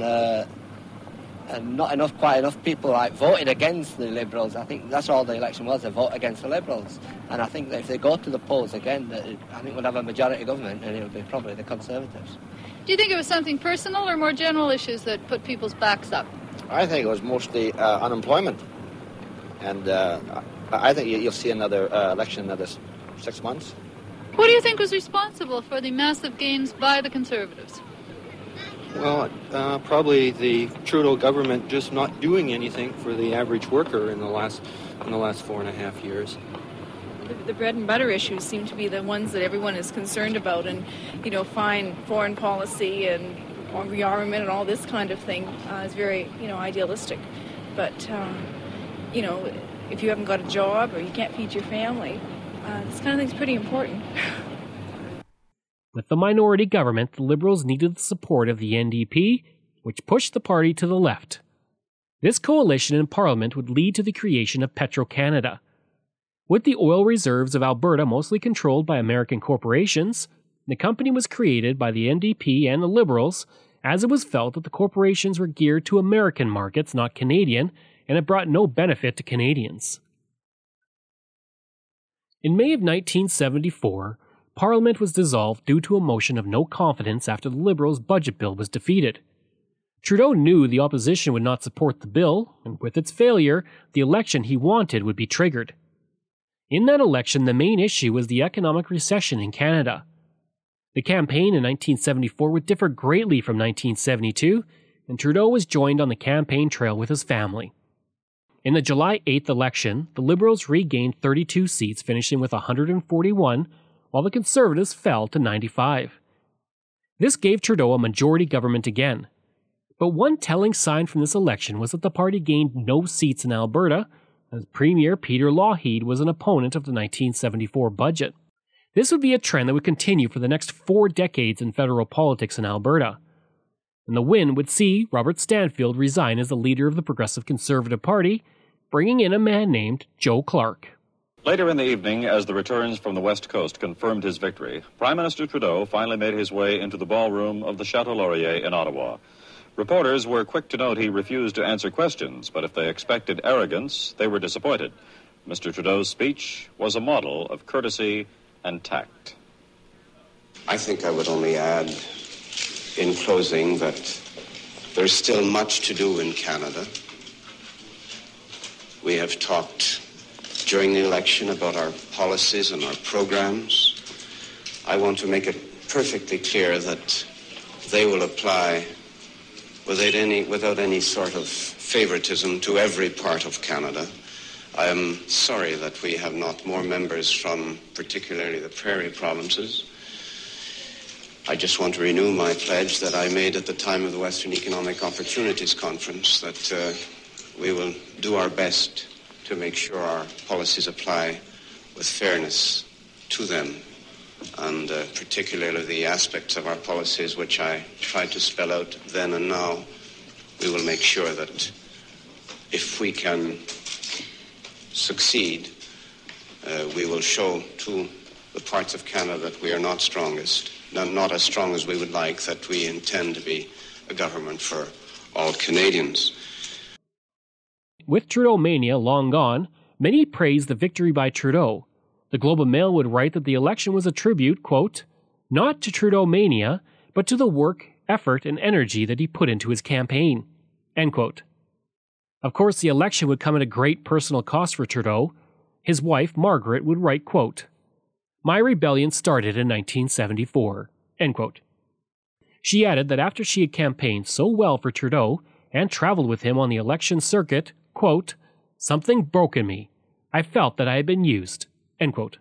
not quite enough people voted against the Liberals. I think that's all the election was, a vote against the Liberals. And I think that if they go to the polls again, I think we'll have a majority government, and it'll be probably the Conservatives. Do you think it was something personal or more general issues that put people's backs up? I think it was mostly unemployment. And I think you'll see another election in another 6 months. What do you think was responsible for the massive gains by the Conservatives? Well, probably the Trudeau government just not doing anything for the average worker in the last 4.5 years. The bread and butter issues seem to be the ones that everyone is concerned about, and fine foreign policy and rearmament and all this kind of thing is very idealistic. But if you haven't got a job or you can't feed your family, this kind of thing's pretty important. With the minority government, the Liberals needed the support of the NDP, which pushed the party to the left. This coalition in Parliament would lead to the creation of Petro-Canada. With the oil reserves of Alberta mostly controlled by American corporations, the company was created by the NDP and the Liberals, as it was felt that the corporations were geared to American markets, not Canadian, and it brought no benefit to Canadians. In May of 1974, Parliament was dissolved due to a motion of no confidence after the Liberals' budget bill was defeated. Trudeau knew the opposition would not support the bill, and with its failure, the election he wanted would be triggered. In that election, the main issue was the economic recession in Canada. The campaign in 1974 would differ greatly from 1972, and Trudeau was joined on the campaign trail with his family. In the July 8th election, the Liberals regained 32 seats, finishing with 141, while the Conservatives fell to 95. This gave Trudeau a majority government again. But one telling sign from this election was that the party gained no seats in Alberta, as Premier Peter Lougheed was an opponent of the 1974 budget. This would be a trend that would continue for the next 4 decades in federal politics in Alberta. And the win would see Robert Stanfield resign as the leader of the Progressive Conservative Party, bringing in a man named Joe Clark. Later in the evening, as the returns from the West Coast confirmed his victory, Prime Minister Trudeau finally made his way into the ballroom of the Chateau Laurier in Ottawa. Reporters were quick to note he refused to answer questions, but if they expected arrogance, they were disappointed. Mr. Trudeau's speech was a model of courtesy and tact. I think I would only add in closing that there's still much to do in Canada. We have talked during the election about our policies and our programs. I want to make it perfectly clear that they will apply without any sort of favoritism to every part of Canada. I am sorry that we have not more members from particularly the prairie provinces. I just want to renew my pledge that I made at the time of the Western Economic Opportunities Conference that we will do our best to make sure our policies apply with fairness to them, and particularly the aspects of our policies which I tried to spell out then and now. We will make sure that if we can succeed, we will show to the parts of Canada that we are not strongest, not as strong as we would like, that we intend to be a government for all Canadians. With Trudeau mania long gone, many praised the victory by Trudeau. The Globe and Mail would write that the election was a tribute, quote, not to Trudeau mania, but to the work, effort, and energy that he put into his campaign, end quote. Of course, the election would come at a great personal cost for Trudeau. His wife, Margaret, would write, quote, my rebellion started in 1974, end quote. She added that after she had campaigned so well for Trudeau and traveled with him on the election circuit, quote, something broke in me. I felt that I had been used, end quote.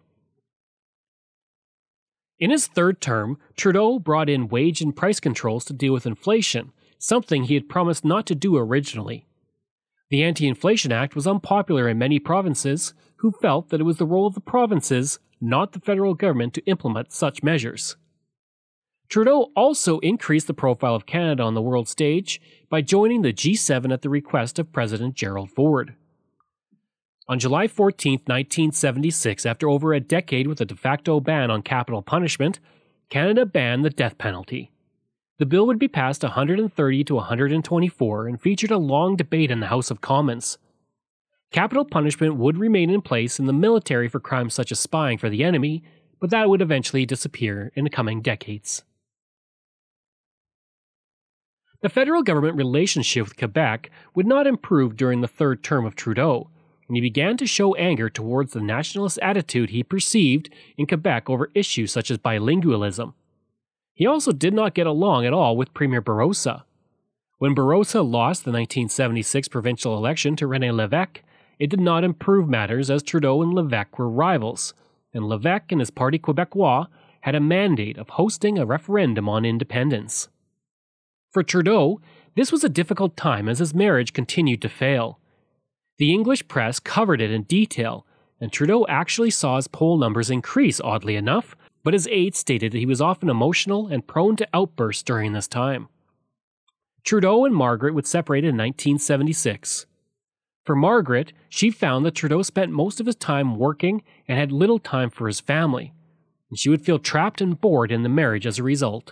In his third term, Trudeau brought in wage and price controls to deal with inflation, something he had promised not to do originally. The Anti-Inflation Act was unpopular in many provinces, who felt that it was the role of the provinces, not the federal government, to implement such measures. Trudeau also increased the profile of Canada on the world stage by joining the G7 at the request of President Gerald Ford. On July 14, 1976, after over a decade with a de facto ban on capital punishment, Canada banned the death penalty. The bill would be passed 130 to 124 and featured a long debate in the House of Commons. Capital punishment would remain in place in the military for crimes such as spying for the enemy, but that would eventually disappear in the coming decades. The federal government relationship with Quebec would not improve during the third term of Trudeau, and he began to show anger towards the nationalist attitude he perceived in Quebec over issues such as bilingualism. He also did not get along at all with Premier Bourassa. When Bourassa lost the 1976 provincial election to René Lévesque, it did not improve matters as Trudeau and Lévesque were rivals, and Lévesque and his Parti Québécois had a mandate of hosting a referendum on independence. For Trudeau, this was a difficult time as his marriage continued to fail. The English press covered it in detail, and Trudeau actually saw his poll numbers increase, oddly enough, but his aides stated that he was often emotional and prone to outbursts during this time. Trudeau and Margaret would separate in 1976. For Margaret, she found that Trudeau spent most of his time working and had little time for his family, and she would feel trapped and bored in the marriage as a result.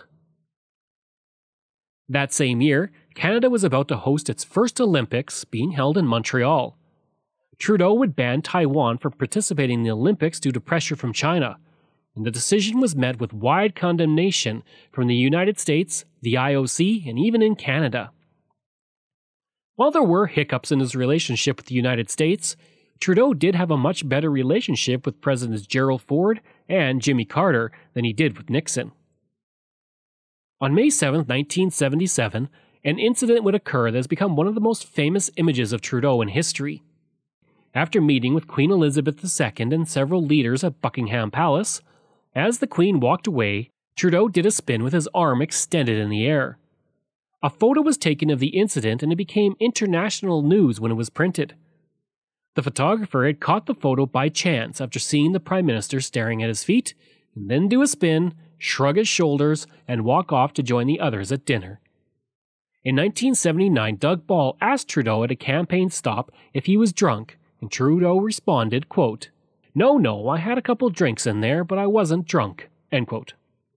That same year, Canada was about to host its first Olympics, being held in Montreal. Trudeau would ban Taiwan from participating in the Olympics due to pressure from China, and the decision was met with wide condemnation from the United States, the IOC, and even in Canada. While there were hiccups in his relationship with the United States, Trudeau did have a much better relationship with Presidents Gerald Ford and Jimmy Carter than he did with Nixon. On May 7, 1977, An incident would occur that has become one of the most famous images of Trudeau in history. After meeting with Queen Elizabeth II and several leaders at Buckingham Palace, as the Queen walked away, Trudeau did a spin with his arm extended in the air. A photo was taken of the incident and it became international news when it was printed. The photographer had caught the photo by chance after seeing the Prime Minister staring at his feet, and then do a spin, shrug his shoulders, and walk off to join the others at dinner. In 1979, Doug Ball asked Trudeau at a campaign stop if he was drunk, and Trudeau responded, quote, No, I had a couple drinks in there, but I wasn't drunk, end quote.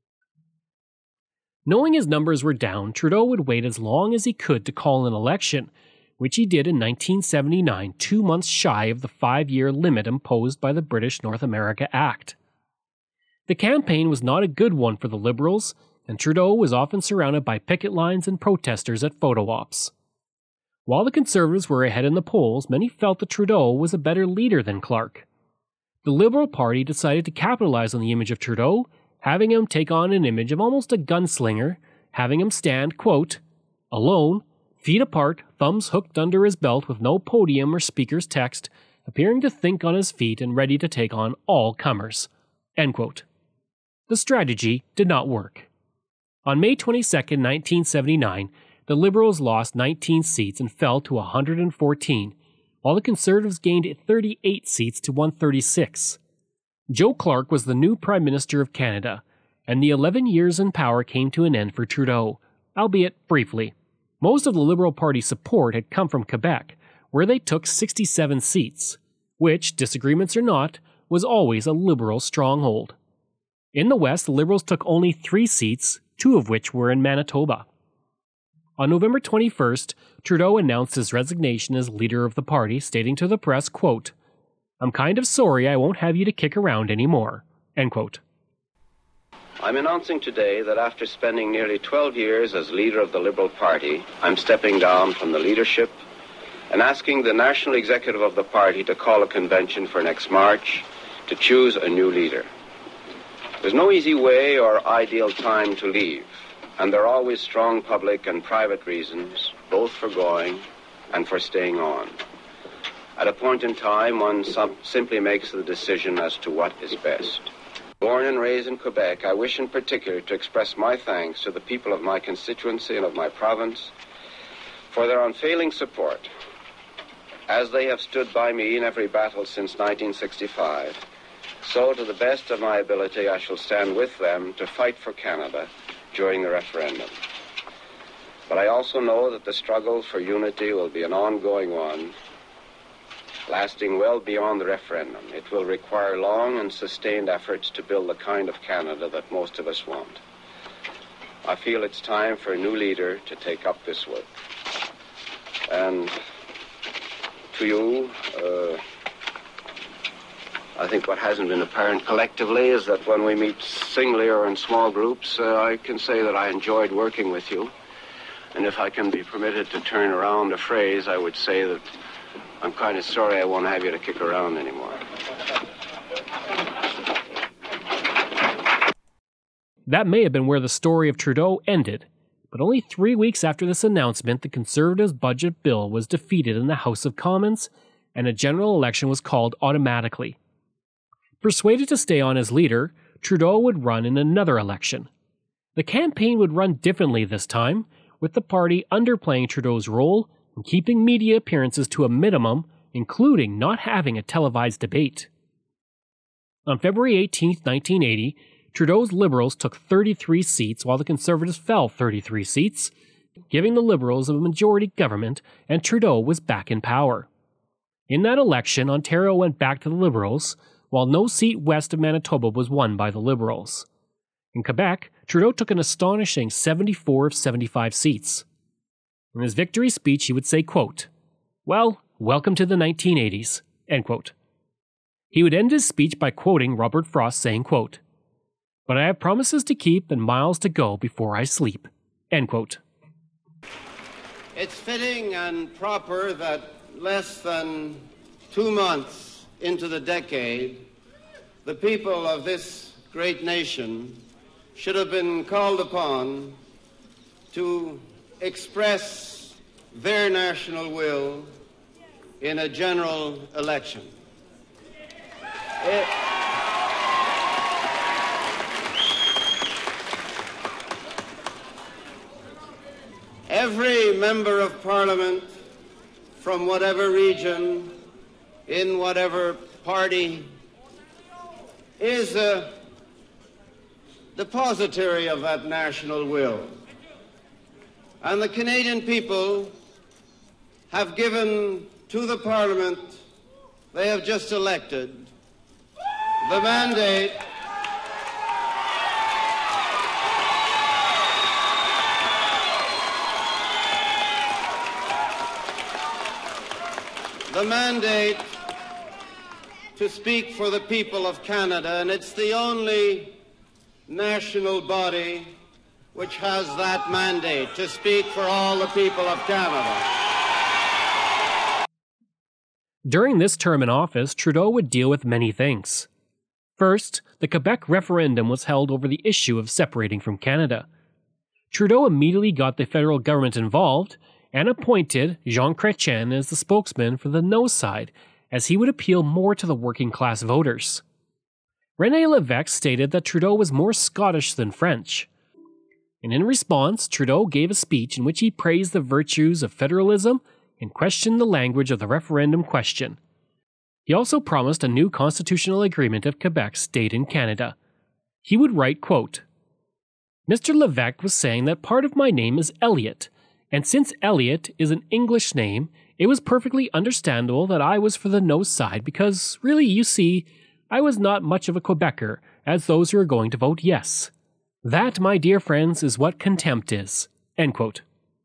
Knowing his numbers were down, Trudeau would wait as long as he could to call an election, which he did in 1979, 2 months shy of the 5-year limit imposed by the British North America Act. The campaign was not a good one for the Liberals, and Trudeau was often surrounded by picket lines and protesters at photo ops. While the Conservatives were ahead in the polls, many felt that Trudeau was a better leader than Clark. The Liberal Party decided to capitalize on the image of Trudeau, having him take on an image of almost a gunslinger, having him stand, quote, alone, feet apart, thumbs hooked under his belt with no podium or speaker's text, appearing to think on his feet and ready to take on all comers, end quote. The strategy did not work. On May 22, 1979, the Liberals lost 19 seats and fell to 114, while the Conservatives gained 38 seats to 136. Joe Clark was the new Prime Minister of Canada, and the 11 years in power came to an end for Trudeau, albeit briefly. Most of the Liberal Party support had come from Quebec, where they took 67 seats, which, disagreements or not, was always a Liberal stronghold. In the West, the Liberals took only 3 seats, 2 of which were in Manitoba. On November 21st, Trudeau announced his resignation as leader of the party, stating to the press, quote, I'm kind of sorry I won't have you to kick around anymore, end quote. I'm announcing today that after spending nearly 12 years as leader of the Liberal Party, I'm stepping down from the leadership and asking the national executive of the party to call a convention for next March to choose a new leader. There's no easy way or ideal time to leave, and there are always strong public and private reasons, both for going and for staying on. At a point in time, one simply makes the decision as to what is best. Born and raised in Quebec, I wish in particular to express my thanks to the people of my constituency and of my province for their unfailing support, as they have stood by me in every battle since 1965. So, to the best of my ability, I shall stand with them to fight for Canada during the referendum. But I also know that the struggle for unity will be an ongoing one, lasting well beyond the referendum. It will require long and sustained efforts to build the kind of Canada that most of us want. I feel it's time for a new leader to take up this work. And to you, I think what hasn't been apparent collectively is that when we meet singly or in small groups, I can say that I enjoyed working with you. And if I can be permitted to turn around a phrase, I would say that I'm kind of sorry I won't have you to kick around anymore. That may have been where the story of Trudeau ended, but only 3 weeks after this announcement, the Conservatives' budget bill was defeated in the House of Commons, and a general election was called automatically. Persuaded to stay on as leader, Trudeau would run in another election. The campaign would run differently this time, with the party underplaying Trudeau's role and keeping media appearances to a minimum, including not having a televised debate. On February 18, 1980, Trudeau's Liberals took 33 seats while the Conservatives fell 33 seats, giving the Liberals a majority government, and Trudeau was back in power. In that election, Ontario went back to the Liberals, while no seat west of Manitoba was won by the Liberals. In Quebec, Trudeau took an astonishing 74 of 75 seats. In his victory speech, he would say, quote, "Well, welcome to the 1980s," end quote. He would end his speech by quoting Robert Frost saying, quote, "But I have promises to keep and miles to go before I sleep," end quote. It's fitting and proper that less than 2 months into the decade, the people of this great nation should have been called upon to express their national will in a general election. Every member of Parliament from whatever region, in whatever party, is a depositary of that national will. And the Canadian people have given to the Parliament they have just elected the mandate to speak for the people of Canada, and it's the only national body which has that mandate, to speak for all the people of Canada. During this term in office, Trudeau would deal with many things. First, the Quebec referendum was held over the issue of separating from Canada. Trudeau immediately got the federal government involved and appointed Jean Chrétien as the spokesman for the no side, as he would appeal more to the working-class voters. René Lévesque stated that Trudeau was more Scottish than French. And in response, Trudeau gave a speech in which he praised the virtues of federalism and questioned the language of the referendum question. He also promised a new constitutional agreement of Quebec stayed in Canada. He would write, quote, "Mr. Lévesque was saying that part of my name is Elliot, and since Elliot is an English name, it was perfectly understandable that I was for the no side because, really, you see, I was not much of a Quebecer as those who are going to vote yes. That, my dear friends, is what contempt is." End quote.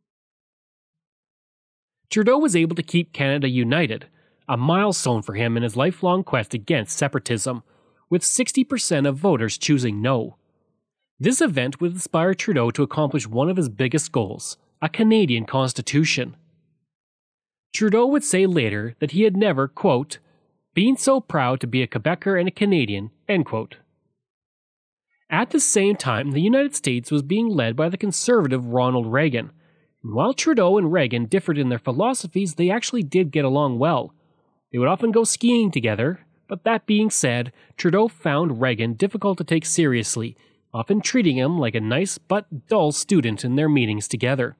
Trudeau was able to keep Canada united, a milestone for him in his lifelong quest against separatism, with 60% of voters choosing no. This event would inspire Trudeau to accomplish one of his biggest goals, a Canadian constitution. Trudeau would say later that he had never, quote, been so proud to be a Quebecer and a Canadian, end quote. At the same time, the United States was being led by the conservative Ronald Reagan, and while Trudeau and Reagan differed in their philosophies, they actually did get along well. They would often go skiing together, but that being said, Trudeau found Reagan difficult to take seriously, often treating him like a nice but dull student in their meetings together.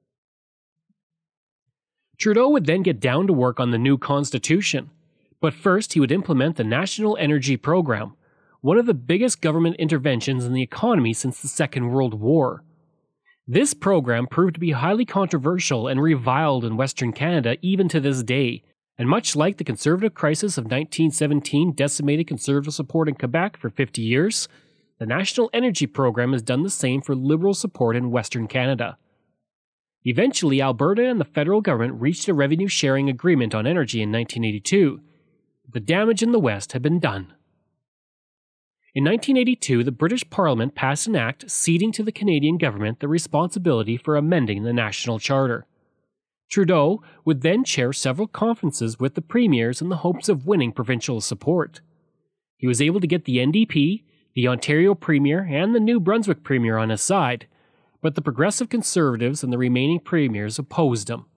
Trudeau would then get down to work on the new constitution, but first he would implement the National Energy Program, one of the biggest government interventions in the economy since the Second World War. This program proved to be highly controversial and reviled in Western Canada even to this day, and much like the Conservative crisis of 1917 decimated Conservative support in Quebec for 50 years, the National Energy Program has done the same for Liberal support in Western Canada. Eventually, Alberta and the federal government reached a revenue-sharing agreement on energy in 1982. The damage in the West had been done. In 1982, the British Parliament passed an act ceding to the Canadian government the responsibility for amending the National Charter. Trudeau would then chair several conferences with the premiers in the hopes of winning provincial support. He was able to get the NDP, the Ontario Premier, and the New Brunswick Premier on his side, but the Progressive Conservatives and the remaining premiers opposed him.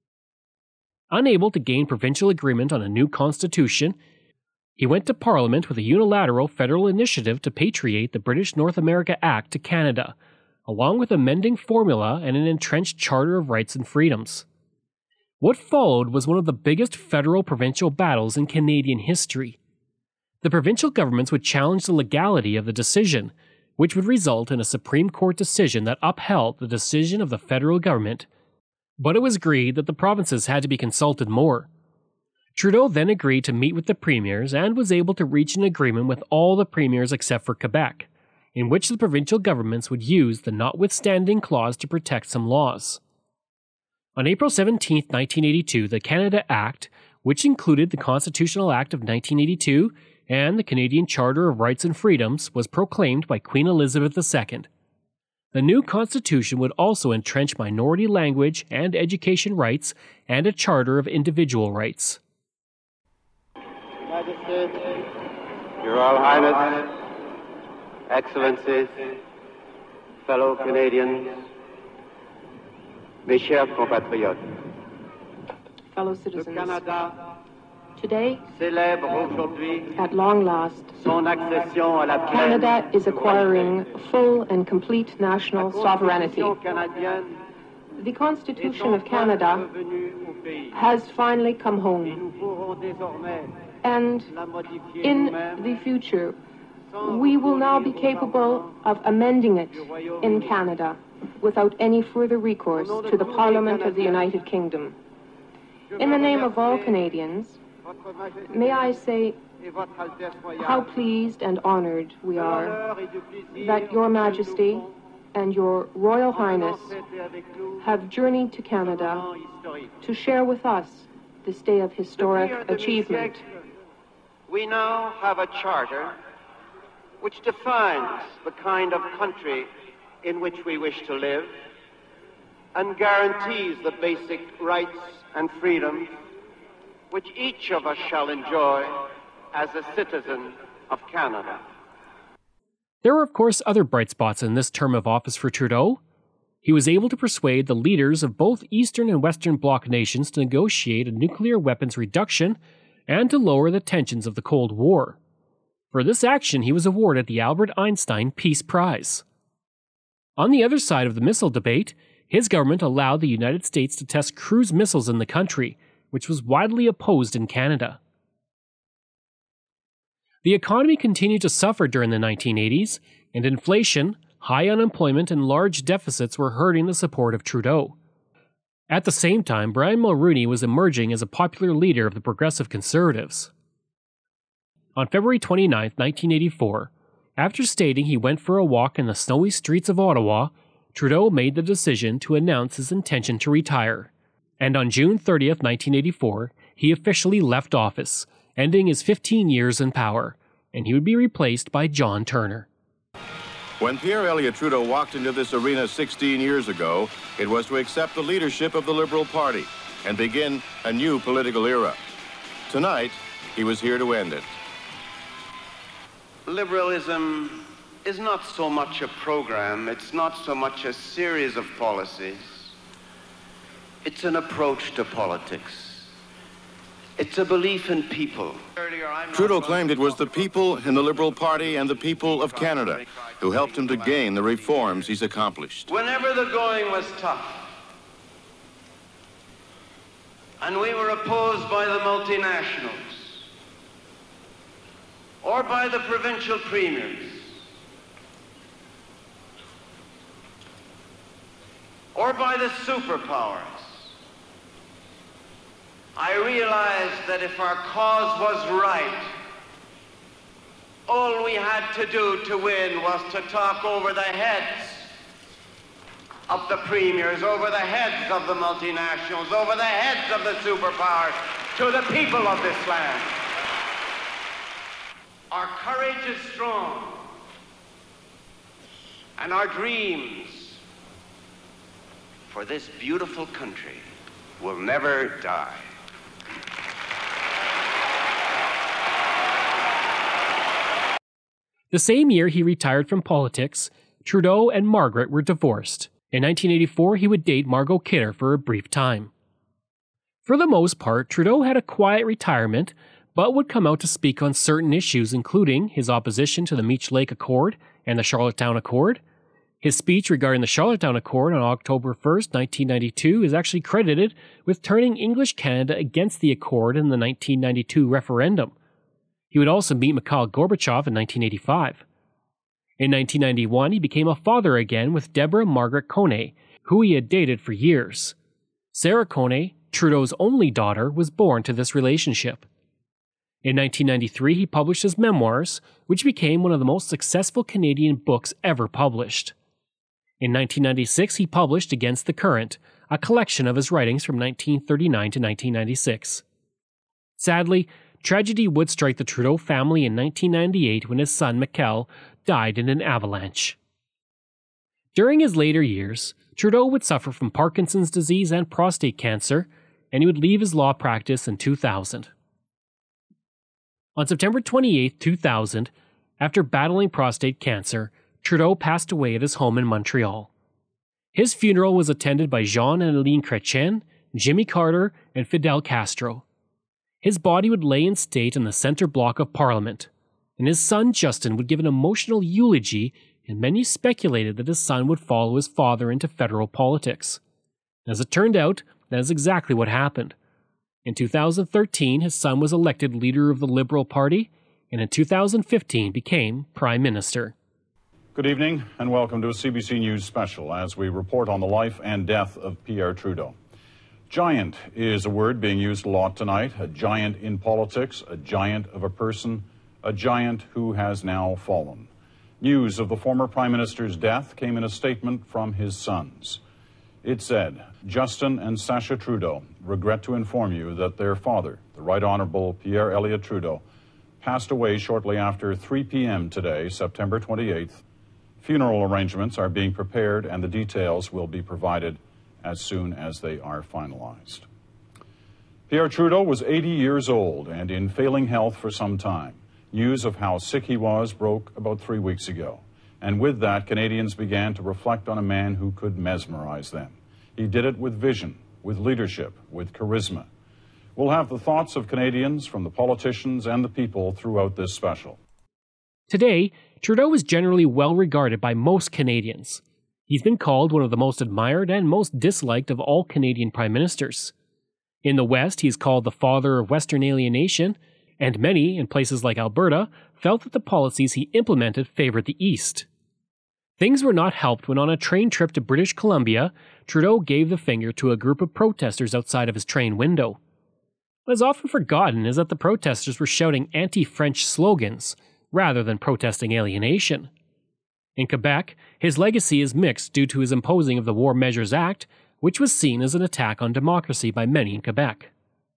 Unable to gain provincial agreement on a new constitution, he went to Parliament with a unilateral federal initiative to patriate the British North America Act to Canada, along with amending formula and an entrenched Charter of Rights and Freedoms. What followed was one of the biggest federal-provincial battles in Canadian history. The provincial governments would challenge the legality of the decision, which would result in a Supreme Court decision that upheld the decision of the federal government. But it was agreed that the provinces had to be consulted more. Trudeau then agreed to meet with the premiers and was able to reach an agreement with all the premiers except for Quebec, in which the provincial governments would use the notwithstanding clause to protect some laws. On April 17, 1982, the Canada Act, which included the Constitutional Act of 1982 and the Canadian Charter of Rights and Freedoms, was proclaimed by Queen Elizabeth II. The new constitution would also entrench minority language and education rights and a charter of individual rights. Majesty, Your Royal Highness, Excellencies, fellow Canadians, Mes chers compatriotes, fellow le citizens, Canada today, célèbre aujourd'hui at long last, son accession à la pleine Canada is acquiring full and complete national sovereignty. Constitution canadienne The est Constitution of enfin Canada revenue au pays. has finally come Et home, nous pourrons désormais and la modifier in nous-mêmes the future, we will now be capable of amending it in Canada without any further recourse to the Parliament of the United Kingdom. In the name of all Canadians, may I say et votre Altesse how royale. pleased and honored we are L'honneur et du plaisir that Your Majesty nous and Your Royal avons Highness fêté avec nous have journeyed to ce Canada moment historique. to share with us this day of historic Depuis un achievement. demi-siècle, we now have a charter which defines the kind of country in which we wish to live and guarantees the basic rights and freedoms which each of us shall enjoy as a citizen of Canada. There were, of course, other bright spots in this term of office for Trudeau. He was able to persuade the leaders of both Eastern and Western Bloc nations to negotiate a nuclear weapons reduction and to lower the tensions of the Cold War. For this action, he was awarded the Albert Einstein Peace Prize. On the other side of the missile debate, his government allowed the United States to test cruise missiles in the country, which was widely opposed in Canada. The economy continued to suffer during the 1980s, and inflation, high unemployment, and large deficits were hurting the support of Trudeau. At the same time, Brian Mulroney was emerging as a popular leader of the Progressive Conservatives. On February 29, 1984, after stating he went for a walk in the snowy streets of Ottawa, Trudeau made the decision to announce his intention to retire. And on June 30, 1984, he officially left office, ending his 15 years in power, and he would be replaced by John Turner. When Pierre Elliott Trudeau walked into this arena 16 years ago, it was to accept the leadership of the Liberal Party and begin a new political era. Tonight, he was here to end it. Liberalism is not so much a program, it's not so much a series of policies. It's an approach to politics. It's a belief in people. Trudeau claimed it was the people in the Liberal Party and the people of Canada who helped him to gain the reforms he's accomplished. Whenever the going was tough, and we were opposed by the multinationals, or by the provincial premiers, or by the superpowers, I realized that if our cause was right, all we had to do to win was to talk over the heads of the premiers, over the heads of the multinationals, over the heads of the superpowers, to the people of this land. Our courage is strong, and our dreams for this beautiful country will never die. The same year he retired from politics, Trudeau and Margaret were divorced. In 1984, he would date Margot Kidder for a brief time. For the most part, Trudeau had a quiet retirement, but would come out to speak on certain issues, including his opposition to the Meech Lake Accord and the Charlottetown Accord. His speech regarding the Charlottetown Accord on October 1, 1992, is actually credited with turning English Canada against the Accord in the 1992 referendum. He would also meet Mikhail Gorbachev in 1985. In 1991, he became a father again with Deborah Margaret Kone, who he had dated for years. Sarah Kone, Trudeau's only daughter, was born to this relationship. In 1993, he published his memoirs, which became one of the most successful Canadian books ever published. In 1996, he published Against the Current, a collection of his writings from 1939 to 1996. Sadly, tragedy would strike the Trudeau family in 1998 when his son, Mikhail, died in an avalanche. During his later years, Trudeau would suffer from Parkinson's disease and prostate cancer, and he would leave his law practice in 2000. On September 28, 2000, after battling prostate cancer, Trudeau passed away at his home in Montreal. His funeral was attended by Jean and Aline Chrétien, Jimmy Carter, and Fidel Castro. His body would lay in state in the center block of Parliament, and his son Justin would give an emotional eulogy, and many speculated that his son would follow his father into federal politics. As it turned out, that is exactly what happened. In 2013, his son was elected leader of the Liberal Party, and in 2015 became Prime Minister. Good evening, and welcome to a CBC News special as we report on the life and death of Pierre Trudeau. Giant is a word being used a lot tonight. A giant in politics, a giant of a person, a giant who has now fallen. News of the former Prime Minister's death came in a statement from his sons. It said, Justin and Sacha Trudeau regret to inform you that their father, the Right Honourable Pierre Elliott Trudeau, passed away shortly after 3 p.m. today, September 28th. Funeral arrangements are being prepared and the details will be provided as soon as they are finalized. Pierre Trudeau was 80 years old and in failing health for some time. News of how sick he was broke about 3 weeks ago. And with that, Canadians began to reflect on a man who could mesmerize them. He did it with vision, with leadership, with charisma. We'll have the thoughts of Canadians from the politicians and the people throughout this special. Today, Trudeau is generally well regarded by most Canadians. He's been called one of the most admired and most disliked of all Canadian prime ministers. In the West, he is called the father of Western alienation, and many, in places like Alberta, felt that the policies he implemented favored the East. Things were not helped when on a train trip to British Columbia, Trudeau gave the finger to a group of protesters outside of his train window. What is often forgotten is that the protesters were shouting anti-French slogans, rather than protesting alienation. In Quebec, his legacy is mixed due to his imposing of the War Measures Act, which was seen as an attack on democracy by many in Quebec.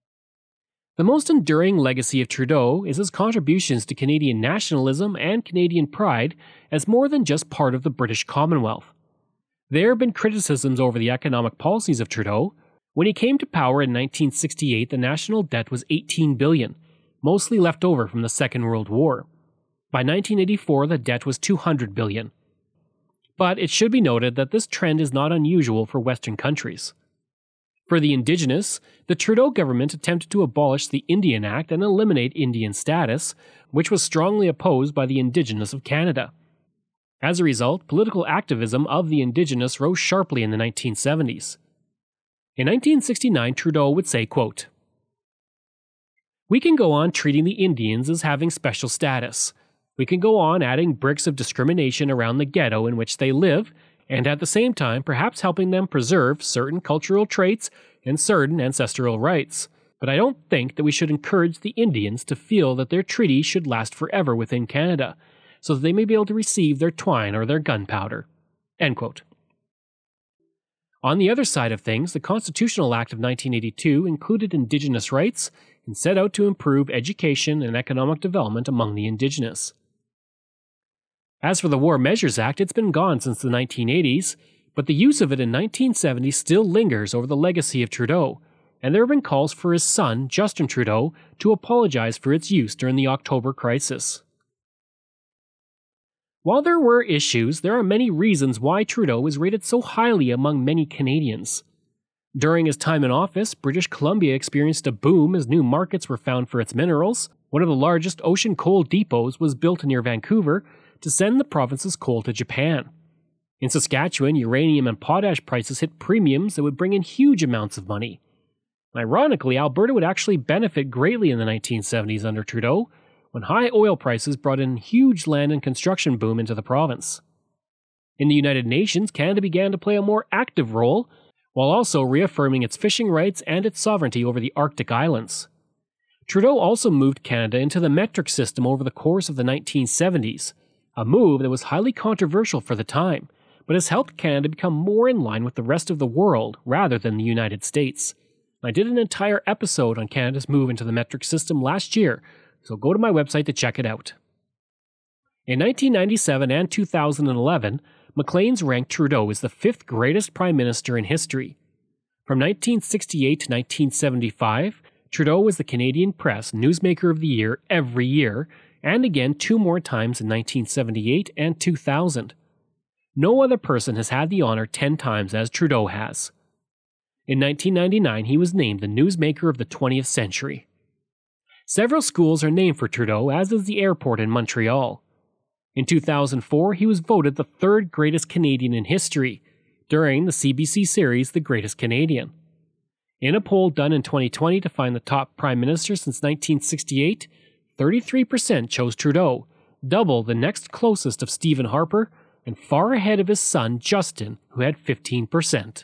The most enduring legacy of Trudeau is his contributions to Canadian nationalism and Canadian pride as more than just part of the British Commonwealth. There have been criticisms over the economic policies of Trudeau. When he came to power in 1968, the national debt was $18 billion, mostly left over from the Second World War. By 1984, the debt was $200 billion. But it should be noted that this trend is not unusual for Western countries. For the Indigenous, the Trudeau government attempted to abolish the Indian Act and eliminate Indian status, which was strongly opposed by the Indigenous of Canada. As a result, political activism of the Indigenous rose sharply in the 1970s. In 1969, Trudeau would say, quote, "We can go on treating the Indians as having special status. We can go on adding bricks of discrimination around the ghetto in which they live, and at the same time perhaps helping them preserve certain cultural traits and certain ancestral rights. But I don't think that we should encourage the Indians to feel that their treaty should last forever within Canada, so that they may be able to receive their twine or their gunpowder." End quote. On the other side of things, the Constitutional Act of 1982 included Indigenous rights and set out to improve education and economic development among the Indigenous. As for the War Measures Act, it's been gone since the 1980s, but the use of it in 1970 still lingers over the legacy of Trudeau, and there have been calls for his son, Justin Trudeau, to apologize for its use during the October crisis. While there were issues, there are many reasons why Trudeau is rated so highly among many Canadians. During his time in office, British Columbia experienced a boom as new markets were found for its minerals. One of the largest ocean coal depots was built near Vancouver to send the province's coal to Japan. In Saskatchewan, uranium and potash prices hit premiums that would bring in huge amounts of money. Ironically, Alberta would actually benefit greatly in the 1970s under Trudeau, when high oil prices brought in huge land and construction boom into the province. In the United Nations, Canada began to play a more active role, while also reaffirming its fishing rights and its sovereignty over the Arctic islands. Trudeau also moved Canada into the metric system over the course of the 1970s, a move that was highly controversial for the time, but has helped Canada become more in line with the rest of the world rather than the United States. I did an entire episode on Canada's move into the metric system last year, so go to my website to check it out. In 1997 and 2011, Maclean's ranked Trudeau as the 5th greatest prime minister in history. From 1968 to 1975, Trudeau was the Canadian Press Newsmaker of the Year every year, and again 2 more times in 1978 and 2000. No other person has had the honor 10 times as Trudeau has. In 1999, he was named the Newsmaker of the 20th Century. Several schools are named for Trudeau, as is the airport in Montreal. In 2004, he was voted the third greatest Canadian in history during the CBC series The Greatest Canadian. In a poll done in 2020 to find the top prime minister since 1968, 33% chose Trudeau, double the next closest of Stephen Harper, and far ahead of his son Justin, who had 15%.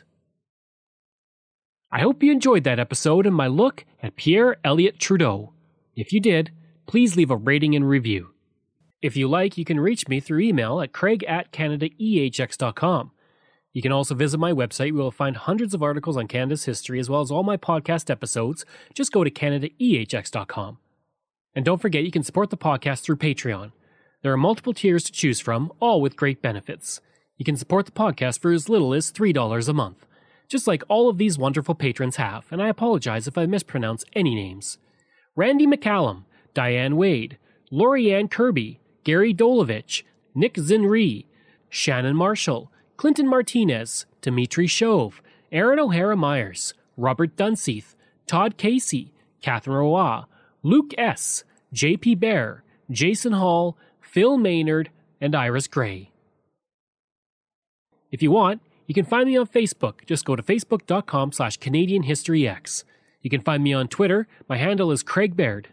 I hope you enjoyed that episode and my look at Pierre Elliott Trudeau. If you did, please leave a rating and review. If you like, you can reach me through email at craig@canadaehx.com. You can also visit my website where you'll find hundreds of articles on Canada's history as well as all my podcast episodes. Just go to canadaehx.com. And don't forget, you can support the podcast through Patreon. There are multiple tiers to choose from, all with great benefits. You can support the podcast for as little as $3 a month, just like all of these wonderful patrons have, and I apologize if I mispronounce any names. Randy McCallum, Diane Wade, Lorianne Kirby, Gary Dolovich, Nick Zinri, Shannon Marshall, Clinton Martinez, Dimitri Chauve, Aaron O'Hara Myers, Robert Dunseith, Todd Casey, Catherine Roy, Luke S., J.P. Bear, Jason Hall, Phil Maynard, and Iris Gray. If you want, you can find me on Facebook. Just go to facebook.com/CanadianHistoryX. You can find me on Twitter. My handle is Craig Baird,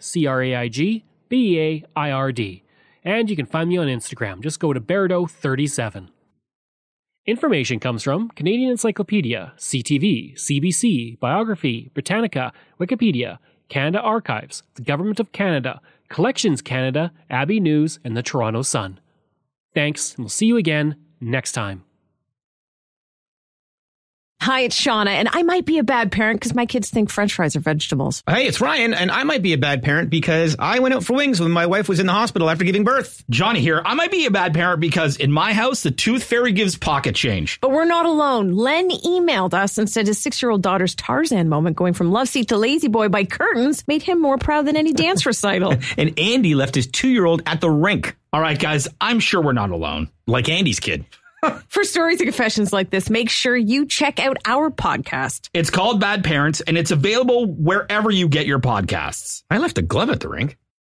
CraigBeard. And you can find me on Instagram. Just go to Bairdo37. Information comes from Canadian Encyclopedia, CTV, CBC, Biography, Britannica, Wikipedia, Canada Archives, the Government of Canada, Collections Canada, Abbey News, and the Toronto Sun. Thanks, and we'll see you again next time. Hi, it's Shauna, and I might be a bad parent because my kids think French fries are vegetables. Hey, it's Ryan, and I might be a bad parent because I went out for wings when my wife was in the hospital after giving birth. Johnny here. I might be a bad parent because in my house, the tooth fairy gives pocket change. But we're not alone. Len emailed us and said his 6-year-old daughter's Tarzan moment going from love seat to lazy boy by curtains made him more proud than any dance recital. And Andy left his 2-year-old at the rink. All right, guys, I'm sure we're not alone. Like Andy's kid. For stories and confessions like this, make sure you check out our podcast. It's called Bad Parents, and it's available wherever you get your podcasts. I left a glove at the rink.